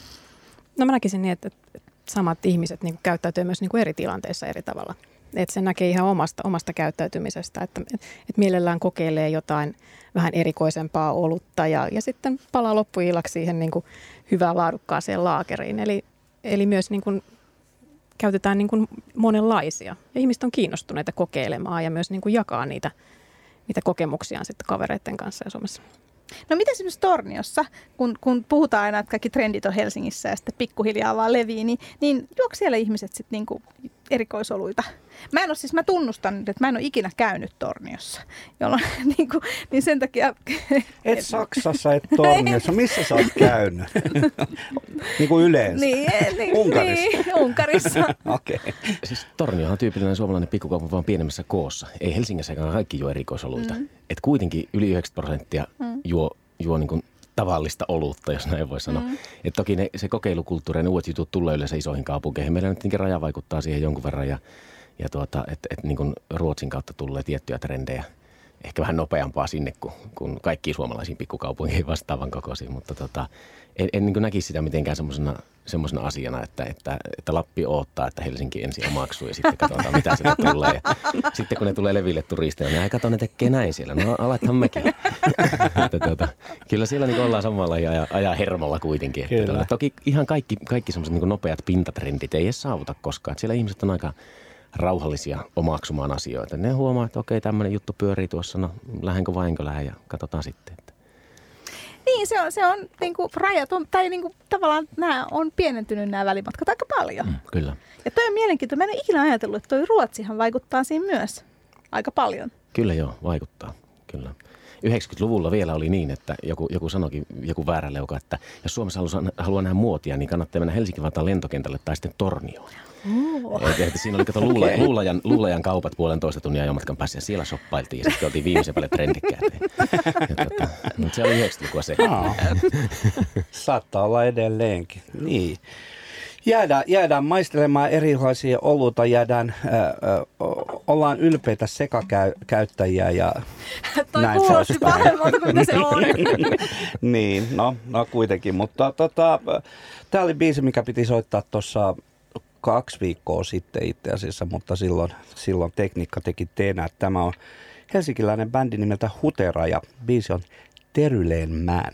No mä näkisin niin, että samat ihmiset niin kuin käyttäytyy myös niin kuin eri tilanteissa eri tavalla. Että se näkee ihan omasta, omasta käyttäytymisestä, että, että mielellään kokeilee jotain vähän erikoisempaa olutta ja, ja sitten palaa loppuillaksi siihen niin kuin hyvään laadukkaaseen laakeriin. Eli, eli myös niin kuin käytetään niin kuin monenlaisia. Ja ihmiset on kiinnostuneita kokeilemaan ja myös niin kuin jakaa niitä, niitä kokemuksiaan sitten kavereiden kanssa ja Suomessa. No miten esimerkiksi Torniossa, kun, kun puhutaan aina, että kaikki trendit on Helsingissä ja sitten pikkuhiljaa vaan levii, niin, niin juoko siellä ihmiset sitten niinku erikoisoluita? Mä en ole siis, mä tunnustan nyt, että mä en ole ikinä käynyt Torniossa, jolloin niinku, niin sen takia... Et Saksassa, et Torniossa. Missä sä oot käynyt? Niin kuin yleensä. Niin, niin, Unkarissa. Niin, Unkarissa. Okei. Okay. Siis Tornio on tyypillinen suomalainen pikkukaupunki vaan pienemmässä koossa. Ei Helsingissäkään kaikki juo erikoisoluita. Mm. Et kuitenkin yli yhdeksänkymmentä prosenttia mm. juo, juo niin kuin tavallista olutta, jos näin voi sanoa. Mm. Et toki ne, se kokeilukulttuuri ja ne uudet jutut tulee yleensä isoihin kaupunkeihin. Meillä nyt raja vaikuttaa siihen jonkun verran ja, ja tuota, että et niin kuin Ruotsin kautta tulee tiettyjä trendejä. Ehkä vähän nopeampaa sinne kuin, kuin kaikkiin suomalaisiin pikkukaupunkeihin vastaavan kokoisiin, mutta tota, en, en niin kuin näkisi sitä mitenkään semmoisena asiana, että, että, että Lappi odottaa, että Helsinki ensin omaksuu ja sitten katsotaan, mitä sieltä tulee. Ja sitten kun ne tulee leville turisteille, niin ai kato, ne tekee näin siellä. No alethan mekin. että, tuota, kyllä siellä niin ollaan samalla ja ajaa hermolla kuitenkin. Että, tuota, toki ihan kaikki, kaikki semmoiset niin nopeat pintatrendit ei edes saavuta koskaan. Että siellä ihmiset on aika rauhallisia omaksumaan asioita. Ne huomaa, että okei, tämmöinen juttu pyörii tuossa, no lähdenkö vai enkö lähde ja katsotaan sitten. Että. Niin, se on, se on niin kuin rajaton, tai niin kuin, tavallaan nämä on pienentynyt nämä välimatkat aika paljon. Mm, kyllä. Ja toi on mielenkiintoista. Mä en ole ikinä ajatellut, että toi Ruotsihan vaikuttaa siinä myös aika paljon. Kyllä joo, vaikuttaa, kyllä. yhdeksänkymmentäluvulla vielä oli niin, että joku, joku sanoikin, joku väärä leuka, että jos Suomessa haluaa, haluaa nähdä muotia, niin kannattaa mennä Helsinki-Vantaan lentokentälle tai sitten Tornioon. Oh. Et, et siinä oli kato luula, okay. luulajan, luulajan kaupat puolentoista tunnia ajomatkan päässä ja siellä shoppailtiin ja sitten oltiin viimeisen päälle trendikkäät. Tota, mutta se oli yhdeksänkymmentälukua se. No. Saattaa olla edelleenkin. Niin. Jäädään, jäädään maistelemaan erilaisia oluita, jäädään, äh, äh, ollaan ylpeitä sekakäyttäjiä ja toi näin kuulosti pahemmalta kuin se on. Niin, no, no kuitenkin, mutta tota, tämä oli biisi, mikä piti soittaa tuossa kaksi viikkoa sitten itse asiassa, mutta silloin, silloin tekniikka teki teenä. Tämä on helsinkiläinen bändi nimeltä Hutera ja biisi on Teryleen Man.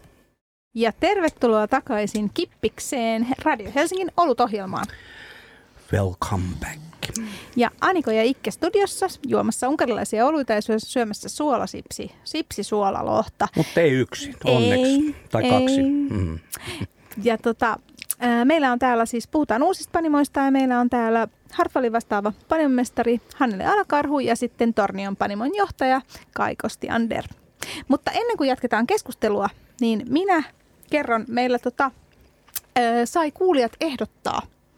Ja tervetuloa takaisin Kippikseen Radio Helsingin olutohjelmaan. Welcome back. Ja Aniko ja Ikke studiossa juomassa unkarilaisia oluita ja syömässä suolasipsi, sipsisuolalohta. Mutta ei yksin, onneksi. Ei, tai kaksi. Ei. Mm. Ja tota, ää, meillä on täällä siis, puhutaan uusista panimoista ja meillä on täällä Hartwallin vastaava panimomestari Hannele Alakarhu ja sitten Tornion panimon johtaja Kai Kostiander. Mutta ennen kuin jatketaan keskustelua, niin minä kerron, meillä tota, ö, sai kuulijat ehdottaa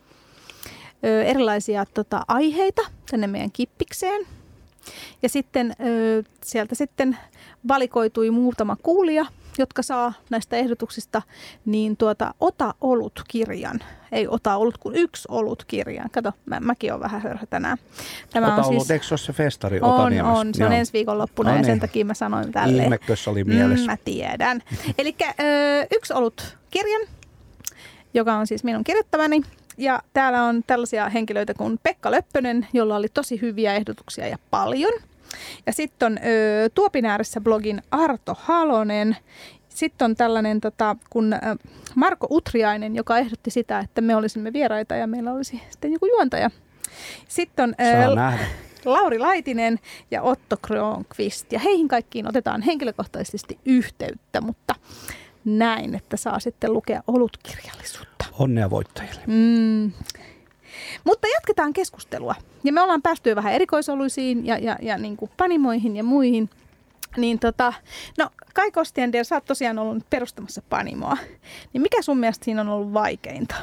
ö, erilaisia tota, aiheita tänne meidän Kippikseen. Ja sitten ö, sieltä sitten valikoitui muutama kuulija, jotka saa näistä ehdotuksista, niin tuota, ota olut-kirjan. Ei ota olut kuin yksi olut-kirjan. Kato, mä, mäkin olen vähän hörhö tänään. Tämä ota on olut, siis, eikö se ole se festari on, Otaniemessä? on, se on Joo. ensi viikonloppuna no no ja niin. sen takia mä sanoin tälleen. Ihmekös oli mielessä. Mm, mä tiedän. Eli yksi olut-kirjan, joka on siis minun kirjoittamani. Ja täällä on tällaisia henkilöitä kuin Pekka Löppönen, jolla oli tosi hyviä ehdotuksia ja paljon. Ja sitten on ö, Tuopin ääressä blogin Arto Halonen. Sitten on tällainen tota, kun ö, Marko Utriainen, joka ehdotti sitä, että me olisimme vieraita ja meillä olisi sitten joku juontaja. Sitten on ö, Lauri Laitinen ja Otto Kronqvist. Ja heihin kaikkiin otetaan henkilökohtaisesti yhteyttä, mutta näin, että saa sitten lukea olutkirjallisuutta. Onnea voittajille. Mm. Mutta jatketaan keskustelua. Ja me ollaan päästy jo vähän erikoisoluisiin ja, ja, ja niin kuin panimoihin ja muihin. Niin tota, no Kai Kostiander, sä oot tosiaan ollut nyt perustamassa Panimoa. Niin mikä sun mielestä siinä on ollut vaikeinta?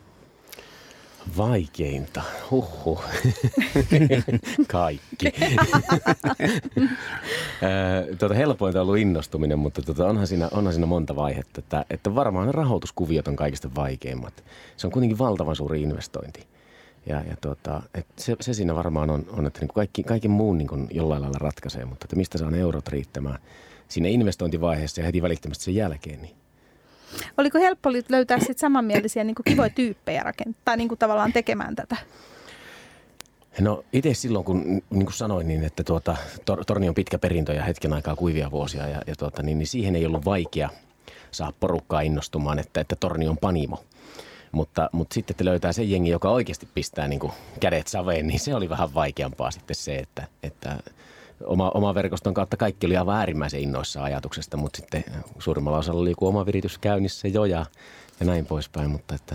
Vaikeinta? Huhhuh. Kaikki. tuota, helpointa on ollut innostuminen, mutta tuota, onhan, siinä, onhan siinä monta vaihetta. Että, että varmaan ne rahoituskuviot on kaikista vaikeimmat. Se on kuitenkin valtavan suuri investointi. Ja, ja tuota, että se, se siinä varmaan on, on että niin kuin kaikki, kaiken muun niin kuin jollain lailla ratkaisee, mutta että mistä saa ne eurot riittämään siinä investointivaiheessa ja heti välittömästi sen jälkeen. Niin. Oliko helppo löytää sitten samanmielisiä niin kuin kivoja tyyppejä rakentaa, niin kuin tavallaan tekemään tätä? No itse silloin, kun niin kuin sanoin, niin että tuota, tor, torni on pitkä perintö ja hetken aikaa kuivia vuosia ja, ja tuota, niin, niin siihen ei ollut vaikea saada porukkaa innostumaan, että, että torni on Panimo. Mutta, mutta sitten, että löytää sen jengi, joka oikeasti pistää niin kuin kädet saveen, niin se oli vähän vaikeampaa sitten se, että, että oma, oma verkoston kautta kaikki oli aivan äärimmäisen innoissaan ajatuksesta, mutta sitten suurimmalla osalla oli joku oma viritys käynnissä jo ja, ja näin poispäin. Mutta että...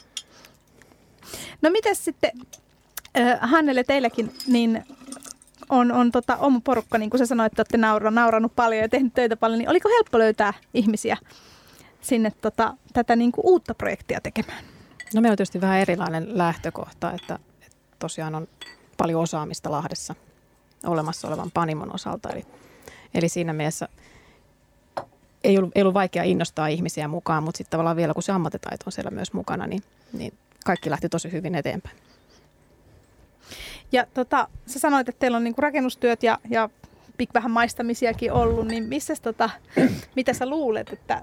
No mitäs sitten, äh, Hannele, teilläkin niin on, on tota, oma porukka, niin kuin sä sanoit, että olette naura, nauranut paljon ja tehnyt töitä paljon, niin oliko helppo löytää ihmisiä sinne tota, tätä niin kuin uutta projektia tekemään? No meillä on tietysti vähän erilainen lähtökohta, että, että tosiaan on paljon osaamista Lahdessa olemassa olevan Panimon osalta. Eli, eli siinä mielessä ei ollut, ei ollut vaikea innostaa ihmisiä mukaan, mutta sitten tavallaan vielä kun se ammattitaito on siellä myös mukana, niin, niin kaikki lähti tosi hyvin eteenpäin. Ja tota, sä sanoit, että teillä on niinku rakennustyöt ja, ja vähän maistamisiakin ollut, niin missä tota, mitä sä luulet, että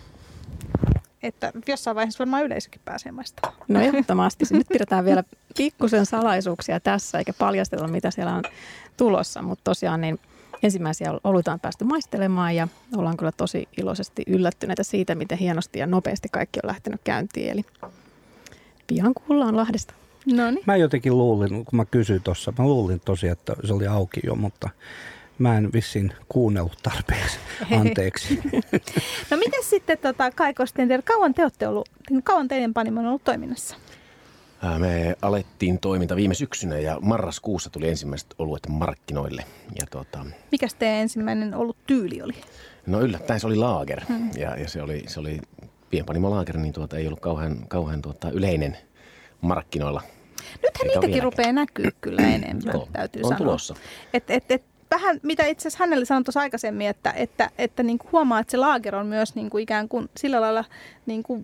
että jossain vaiheessa varmaan yleisökin pääsee maistamaan? No ehdottomasti. Nyt pidetään vielä pikkusen salaisuuksia tässä, eikä paljastella, mitä siellä on tulossa. Mutta tosiaan niin ensimmäisiä oluita on päästy maistelemaan ja ollaan kyllä tosi iloisesti yllättyneitä siitä, miten hienosti ja nopeasti kaikki on lähtenyt käyntiin. Eli pian kuullaan Lahdesta. Noniin. Mä jotenkin luulin, kun mä kysyin tuossa, mä luulin tosiaan, että se oli auki jo, mutta mä en vissiin kuunnellut tarpeeksi. Anteeksi. No miten sitten tota, Kai Kostiander, kauan te olette ollut, kauan teidän Panimo on ollut toiminnassa? Me alettiin toiminta viime syksynä ja marraskuussa tuli ensimmäiset oluet markkinoille. Ja tuota, mikäs teidän ensimmäinen ollut tyyli oli? No yllättäen se oli laager hmm. ja, ja se oli, se oli pienpanimo laager, niin tuota, ei ollut kauhean, kauhean tuota, yleinen markkinoilla. Nythän niitäkin rupeaa näkyy kyllä enemmän, Joo, täytyy on sanoa. tulossa. Et, et, et, vähän mitä itse asiassa Hannele sanoi tuossa aikaisemmin, että, että, että niinku huomaa, että se laager on myös niinku ikään kuin sillä lailla, niinku,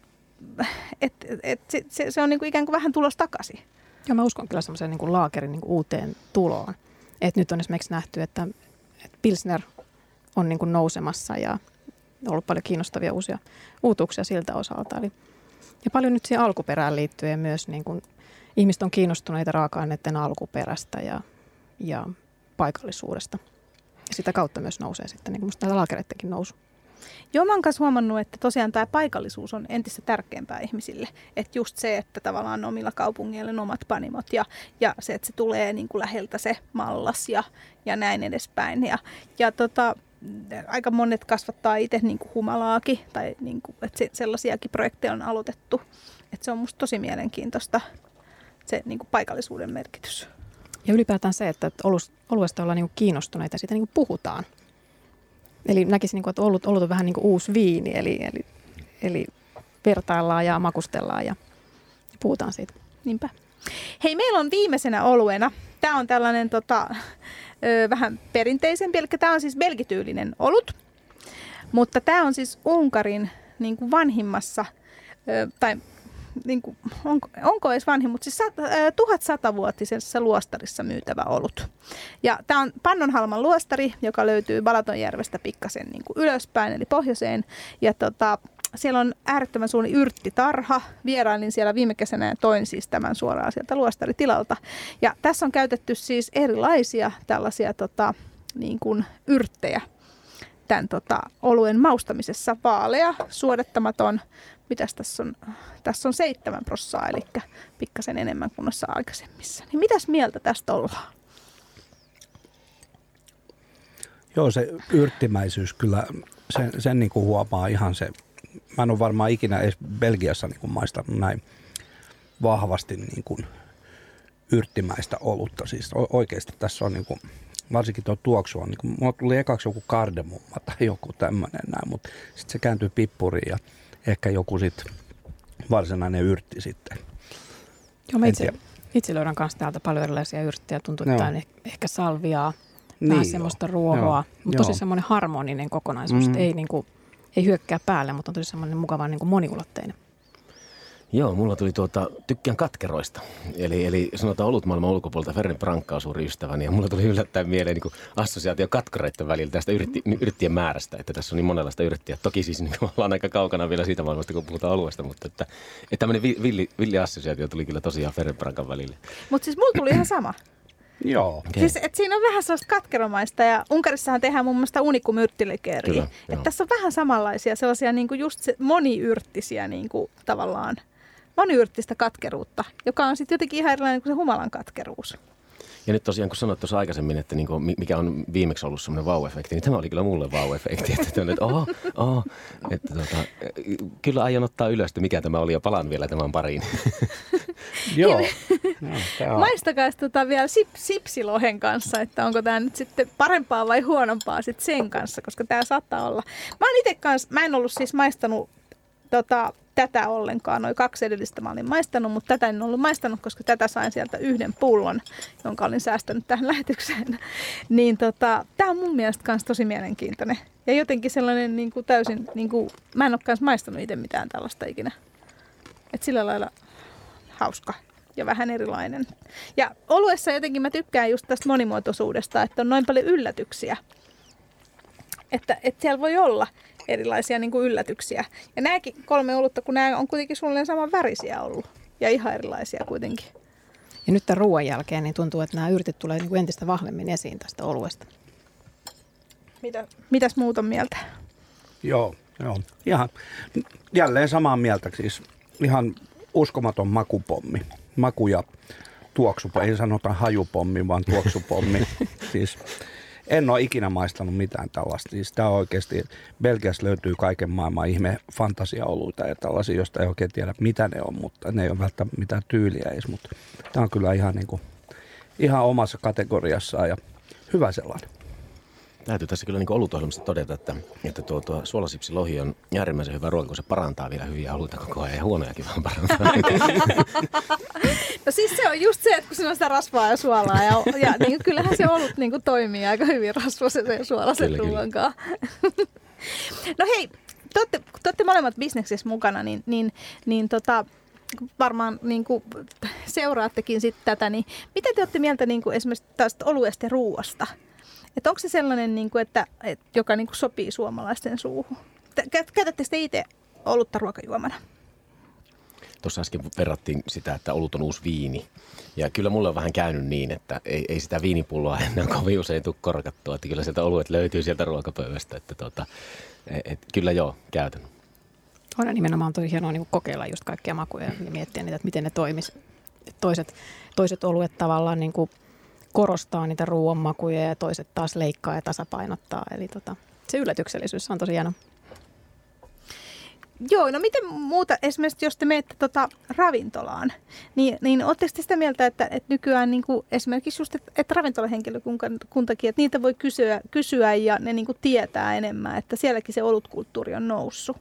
että et se, se, se on niinku ikään kuin vähän tulos takaisin. Joo, mä uskon kyllä semmoiseen niinku laagerin niinku uuteen tuloon. Et nyt on esimerkiksi nähty, että, että Pilsner on niinku nousemassa ja on ollut paljon kiinnostavia uusia uutuuksia siltä osalta. Eli, ja paljon nyt siihen alkuperään liittyen myös niinku, ihmiset on kiinnostuneita raaka-aineiden alkuperästä ja, ja paikallisuudesta. Ja sitä kautta myös nousee sitten niin musta näitä laakereittenkin nousu. Joo, mä oon kanssa huomannut, että tosiaan tämä paikallisuus on entistä tärkeämpää ihmisille. Että just se, että tavallaan on omilla kaupungeilla omat panimot ja, ja se, että se tulee niin kuin läheltä se mallas ja, ja näin edespäin. Ja, ja tota, aika monet kasvattaa itse niin kuin humalaakin tai niin kuin, että se, sellaisiakin projekteja on aloitettu. Että se on musta tosi mielenkiintoista se niin kuin paikallisuuden merkitys. Ja ylipäätään se, että oluesta ollaan niin kuin kiinnostuneita ja siitä niin kuin puhutaan. Eli näkisin, että olut, olut on vähän niin kuin uusi viini, eli, eli, eli vertaillaan ja makustellaan ja puhutaan siitä. Niinpä. Hei, meillä on viimeisenä oluena, tämä on tällainen tota, ö, vähän perinteisempi, eli tämä on siis belgityylinen olut, mutta tämä on siis Unkarin niin kuin vanhimmassa, ö, tai niin kuin, onko, onko edes vanhin, mutta siis tuhatsatavuotisessa luostarissa myytävä olut. Ja tämä on Pannonhalman luostari, joka löytyy Balatonjärvestä pikkasen niin kuin ylöspäin, eli pohjoiseen. Ja tota, siellä on äärettömän suuri yrttitarha. Vierailin siellä viime kesänä ja toin siis tämän suoraan sieltä luostaritilalta. Ja tässä on käytetty siis erilaisia tällaisia tota, niin kuin yrttejä tämän tota, oluen maustamisessa. Vaalea, suodattamaton. Mitäs tässä on? Tässä on seitsemän prossaa, eli pikkasen enemmän kuin noissa aikaisemmissa. Niin mitäs mieltä tästä ollaan? Joo, se yrttimäisyys kyllä, sen, sen niin kuin huomaa ihan se. Mä en ole varmaan ikinä edes Belgiassa niin kuin maistanut näin vahvasti niin kuin yrttimäistä olutta. Siis oikeasti tässä on niin kuin varsinkin tuo tuoksu on, niin kuin, mulla tuli ekaksi joku kardemumma tai joku tämmöinen näin, mutta sitten se kääntyi pippuriin ja ehkä joku sitten varsinainen yrtti sitten. Joo, mä itse, itse löydän kanssa täältä paljon erilaisia yrttejä. Tuntuu, että tämä on ehkä salviaa, niin vähän semmoista ruohoa, mutta tosi semmoinen harmoninen kokonaisuus. Mm. Ei, niin kuin, ei hyökkää päälle, mutta on tosi semmoinen mukava niin kuin moniulotteinen. Joo, mulla tuli tuota, tykkään katkeroista. Eli, eli sanotaan olutmaailman ulkopuolelta Ferrin Prankka on suuri ystäväni. Ja mulla tuli yllättäen mieleen niin assosiaatio katkeroiden välillä tästä yrtti, yrttien määrästä. Että tässä on niin monenlaista yrttiä. Toki siis niin ollaan aika kaukana vielä siitä maailmasta, kun puhutaan oluesta. Mutta että, että tämmöinen villi, villi assosiaatio tuli kyllä tosiaan Ferrin Prankan välille. Mutta siis mulla tuli ihan sama. Joo. Okay. Siis, et siinä on vähän sellaista katkeromaista ja Unkarissahan tehdään muun muassa unikum-yrttilikeriä. Tässä on vähän samanlaisia sellaisia niin kuin just se moniyrttisiä niin kuin, tavallaan. Moniyrttistä katkeruutta, joka on sitten jotenkin ihan erilainen kuin se humalan katkeruus. Ja nyt tosiaan, kun sanoit tuossa aikaisemmin, että niin kuin, mikä on viimeksi ollut semmoinen vau-efekti, niin tämä oli kyllä mulle vau-efekti. Että, että, oho, oho, että tota, kyllä aion ottaa ylös, mikä tämä oli ja palaan vielä tämän pariin. Joo. No, maistakaa tota vielä sip, sipsilohen kanssa, että onko tämä nyt sitten parempaa vai huonompaa sitten sen kanssa, koska tämä saattaa olla. Mä oon itse kanssa, mä en ollut siis maistanut tota, tätä ollenkaan. Noin kaksi edellistä mä olin maistanut, mutta tätä en ollut maistanut, koska tätä sain sieltä yhden pullon, jonka olin säästänyt tähän lähetykseen. Niin tota, tää on mun mielestä kans tosi mielenkiintoinen. Ja jotenkin sellainen niin kuin täysin, niin kuin, mä en ole kans maistanut itse mitään tällaista ikinä. Et sillä lailla hauska ja vähän erilainen. Ja oluessa jotenkin mä tykkään just tästä monimuotoisuudesta, että on noin paljon yllätyksiä. Että, että siellä voi olla erilaisia niin kuin yllätyksiä. Ja nämäkin kolme olutta, kun nämä on kuitenkin suunnilleen saman värisiä ollut. Ja ihan erilaisia kuitenkin. Ja nyt tämän ruoan jälkeen niin tuntuu, että nämä yrtit tulee niin kuin entistä vahvemmin esiin tästä oluesta. Mitä, mitäs muuta mieltä? Joo, joo. Ihan jälleen samaa mieltä. Siis ihan uskomaton makupommi. Maku- ja tuoksupommi. Ei sanota hajupommi, vaan tuoksupommi. Siis en ole ikinä maistanut mitään tällaista. Siis tämä oikeasti, Belgiassa löytyy kaiken maailman ihme fantasiaoluita ja tällaisia, joista ei oikein tiedä mitä ne on, mutta ne ei ole välttämättä mitään tyyliä edes. Mutta tämä on kyllä ihan, niin kuin, ihan omassa kategoriassaan ja hyvä sellainen. Täytyy tässä kyllä niin olutohjelmasta todeta, että, että tuo, tuo suolasipsilohi on äärimmäisen hyvä ruoka, kun se parantaa vielä hyviä oluita koko ajan ja huonojakin vaan parantaa. No siis se on just se, että kun siinä on sitä rasvaa ja suolaa ja, ja niin kyllähän se olut niin kuin toimii aika hyvin rasvaisen ja suolaisen ruoankaan. No hei, te olette, te olette molemmat bisneksissä mukana, niin, niin, niin tota, varmaan niin kuin seuraattekin sitten tätä, niin mitä te olette mieltä niin kuin esimerkiksi tästä oluesta ja ruuasta? Että onko se sellainen, niin kuin, että, että, joka niin kuin sopii suomalaisten suuhun? Käytättekö te itse olutta ruokajuomana? Tuossa äsken verrattiin sitä, että olut on uusi viini. Ja kyllä mulle on vähän käynyt niin, että ei, ei sitä viinipulloa enää kovin usein tule korkattua. Että kyllä sieltä oluet löytyy sieltä ruokapöydästä. Että tuota, et, kyllä joo, käytän. On nimenomaan tosi hienoa niin kokeilla just kaikkia makuja ja miettiä niitä, että miten ne toimisi. Toiset, toiset oluet tavallaan niin kuin korostaa niitä ruoanmakuja ja toiset taas leikkaa ja tasapainottaa. Eli tota, se yllätyksellisyys on tosi hieno. Joo, no miten muuta, esimerkiksi jos te menette tota ravintolaan, niin, niin ootteko te sitä mieltä, että, että nykyään niin kuin esimerkiksi just, että, että ravintolahenkilökuntakin, että niitä voi kysyä, kysyä ja ne niin kuin tietää enemmän, että sielläkin se olutkulttuuri on noussut?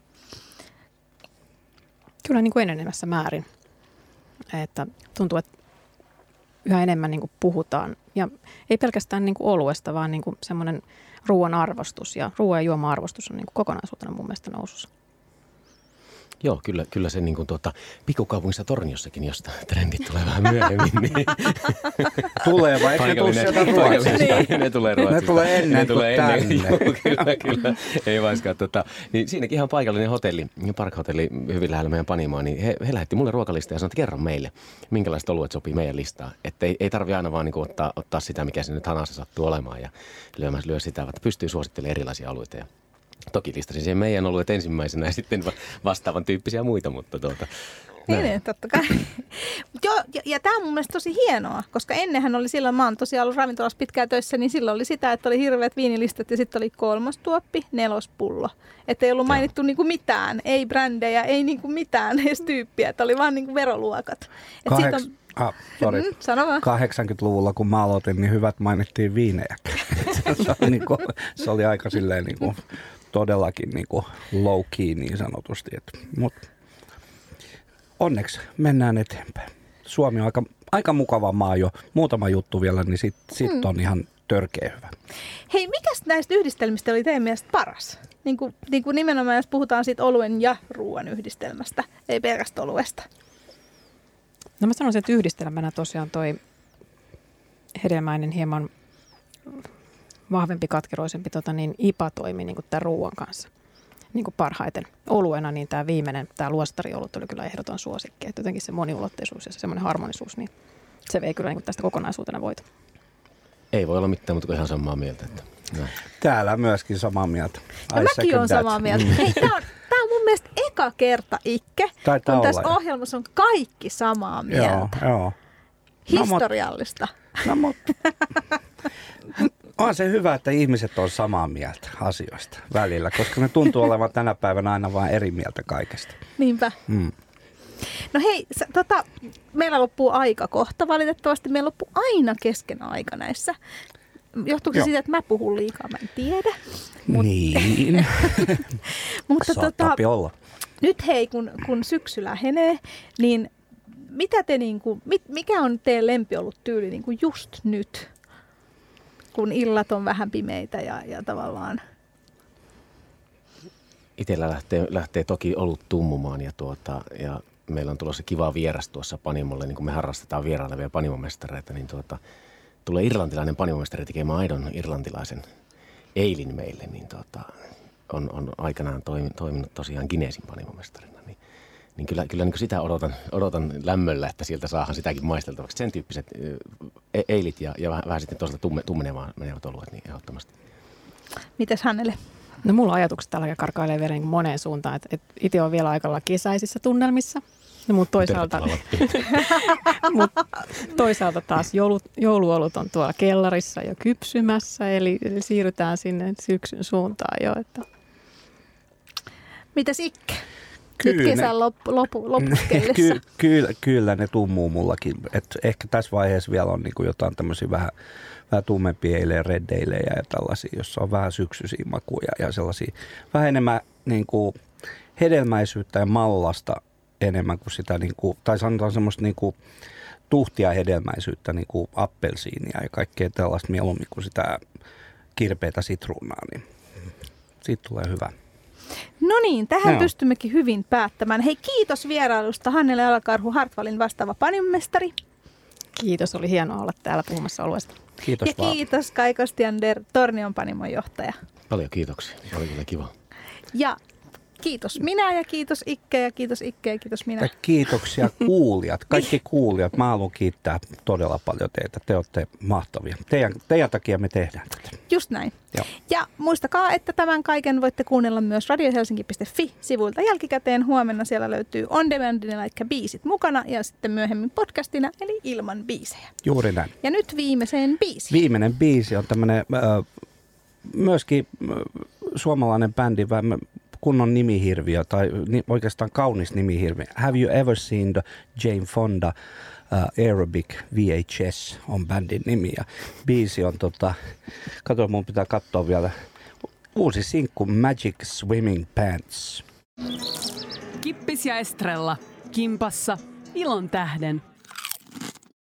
Kyllä niin kuin enenevässä määrin. Että tuntuu, että yhä enemmän niin kuin puhutaan. Ja ei pelkästään niin kuin oluesta, vaan niin kuin semmoinen ruoan arvostus ja ruoan ja juoman arvostus on niin kuin kokonaisuutena mun mielestä nousussa. Joo, kyllä, kyllä se niin kuin tuota, pikkukaupungissa Torniossakin, josta trendit tulee vähän myöhemmin. Niin tulee vai eikö tule sieltä Ruotsista? Ne tulee Ruotsista. Ne tulee ennen ne tulee kuin tänne. Joo, kyllä, kyllä. Ei vaiskaan. Tota, niin siinäkin ihan paikallinen hotelli, Park-hotelli hyvin lähellä meidän Panimoa, niin he, he lähetti mulle ruokalista ja sanoi, että kerro meille, minkälaiset oluet sopii meidän listaan. Että ei, ei tarvitse aina vaan niin kuin ottaa, ottaa sitä, mikä se nyt hanassa sattuu olemaan ja lyömään, lyö sitä, vaan pystyy suosittelemaan erilaisia oluita. Ja toki listasin siihen meidän oluet ensimmäisenä ja sitten vastaavan tyyppisiä muita, mutta tuota... Niin, niin, totta kai. Joo, ja, ja tämä on mun mielestä tosi hienoa, koska ennenhän oli silloin, mä oon tosiaan ollut ravintolassa pitkään töissä, niin silloin oli sitä, että oli hirveät viinilistat ja sitten oli kolmas tuoppi, nelospullo. Että ei ollut mainittu niinku mitään, ei brändejä, ei niinku mitään edes tyyppiä, että oli vaan niinku veroluokat. Et Kaheks, on... Ah, sorry. Mm, sano vaan. kahdeksankymmentäluvulla, kun mä aloitin, niin hyvät mainittiin viinejä. se, oli niin kuin, se oli aika silleen niin kuin, todellakin niin kuin low key niin sanotusti. Mutta onneksi mennään eteenpäin. Suomi on aika, aika mukava maa jo. Muutama juttu vielä, niin sitten sit on ihan törkeä hyvä. Hei, mikäs näistä yhdistelmistä oli teidän mielestä paras? Niin kuin, niin kuin nimenomaan, jos puhutaan siitä oluen ja ruoan yhdistelmästä, ei pelkästään oluesta. No mä sanoisin, että yhdistelmänä tosiaan toi hedelmäinen hieman vahvempi, katkeroisempi tota, niin I P A toimi niin kuin tämän ruoan kanssa niin kuin parhaiten. Oluena niin tämä viimeinen, tämä luostariolut oli kyllä ehdoton suosikki. Että jotenkin se moniulotteisuus ja se semmoinen harmonisuus, niin se vei kyllä niin kuin tästä kokonaisuutena voiton. Ei voi olla mitään, mutta ihan samaa mieltä. Että, no. Täällä myöskin samaa mieltä. No mäkin olen samaa mieltä. Hei, tämä on, tää on mun mielestä eka kerta, Ikke, Taitaa kun tässä olla. ohjelmassa on kaikki samaa mieltä. Joo, joo. Historiallista. No, mut, on se hyvä, että ihmiset on samaa mieltä asioista välillä, koska ne tuntuu olevan tänä päivänä aina vain eri mieltä kaikesta. Niinpä. Mm. No hei, sä, tota, meillä loppuu aika kohta valitettavasti. Meillä loppuu aina kesken aika näissä. Johtuuko se siitä, että mä puhun liikaa? Mä en tiedä. Mut, niin. Mutta tota, olla. nyt hei, kun, kun syksy lähenee, niin mitä te niinku, mit, mikä on teidän lempi ollut tyyli niinku just nyt, kun illat on vähän pimeitä ja, ja tavallaan... Itellä lähtee, lähtee toki olut tummumaan ja, tuota, ja meillä on tulossa kiva vieras tuossa panimolle, niin kuin me harrastetaan vierailevia panimomestareita, niin tuota, tulee irlantilainen panimomestari tekemään aidon irlantilaisen eilin meille, niin tuota, on, on aikanaan toiminut, toiminut tosiaan Guinnessin panimomestarina, niin, niin kyllä, kyllä niin kuin sitä odotan, odotan lämmöllä, että sieltä saadaan sitäkin maisteltavaksi. Sen tyyppiset e- eilit ja, ja vähän, vähän sitten toisaalta tumme, tummenevaan menevät oluet, niin ehdottomasti. Mites Hannele? No mulla ajatukset tällä karkailee vielä niin moneen suuntaan, että, että itse on vielä aika lailla kesäisissä tunnelmissa, no, mutta toisaalta, mut toisaalta taas joulut, jouluolut on tuolla kellarissa jo kypsymässä, eli, eli siirrytään sinne syksyn suuntaan jo. Että. Mitäs Ikke? Kyllä Nyt kesän loppu, loppu, loppuskellessa. Ky, kyllä, kyllä ne tummuu mullakin. Et ehkä tässä vaiheessa vielä on niinku jotain tämmöisiä vähän, vähän tummempia eilejä, reddeilejä ja tällaisia, jossa on vähän syksyisiä makuja ja sellaisia. Vähän enemmän niinku hedelmäisyyttä ja mallasta enemmän kuin sitä, niinku, tai sanotaan semmoista niinku tuhtia hedelmäisyyttä, niinku appelsiinia ja kaikkea tällaista mieluummin kuin sitä kirpeätä sitruunaa, niin siitä tulee hyvä. No niin, tähän Joo. pystymmekin hyvin päättämään. Hei, kiitos vierailusta Hannele Alakarhu, Hartwallin vastaava panimomestari. Kiitos, oli hienoa olla täällä puhumassa oluesta. Kiitos ja vaan. kiitos Kai Kostiander, Tornion panimon johtaja. Paljon kiitoksia. Oli kyllä kiva. Ja kiitos minä ja kiitos Ikke ja kiitos Ikke ja kiitos minä. Ja kiitoksia kuulijat, kaikki kuulijat. Mä haluan kiittää todella paljon teitä. Te olette mahtavia. Teidän, teidän takia me tehdään tätä. Just näin. Joo. Ja muistakaa, että tämän kaiken voitte kuunnella myös radiohelsinki piste fi-sivuilta jälkikäteen. Huomenna siellä löytyy on demandina, eli biisit mukana ja sitten myöhemmin podcastina, eli ilman biisejä. Juuri näin. Ja nyt viimeiseen biisiin. Viimeinen biisi on tämmöinen äh, myöskin äh, suomalainen bändi, vähän kunnon nimihirviö tai ni, oikeastaan kaunis nimihirviö. Have you ever seen the Jane Fonda uh, Aerobic V H S on bändin nimi ja biisi on tota, kato mun pitää katsoa vielä, uusi sinkku Magic Swimming Pants. Kippis ja Estrella. Kimpassa. Ilon tähden.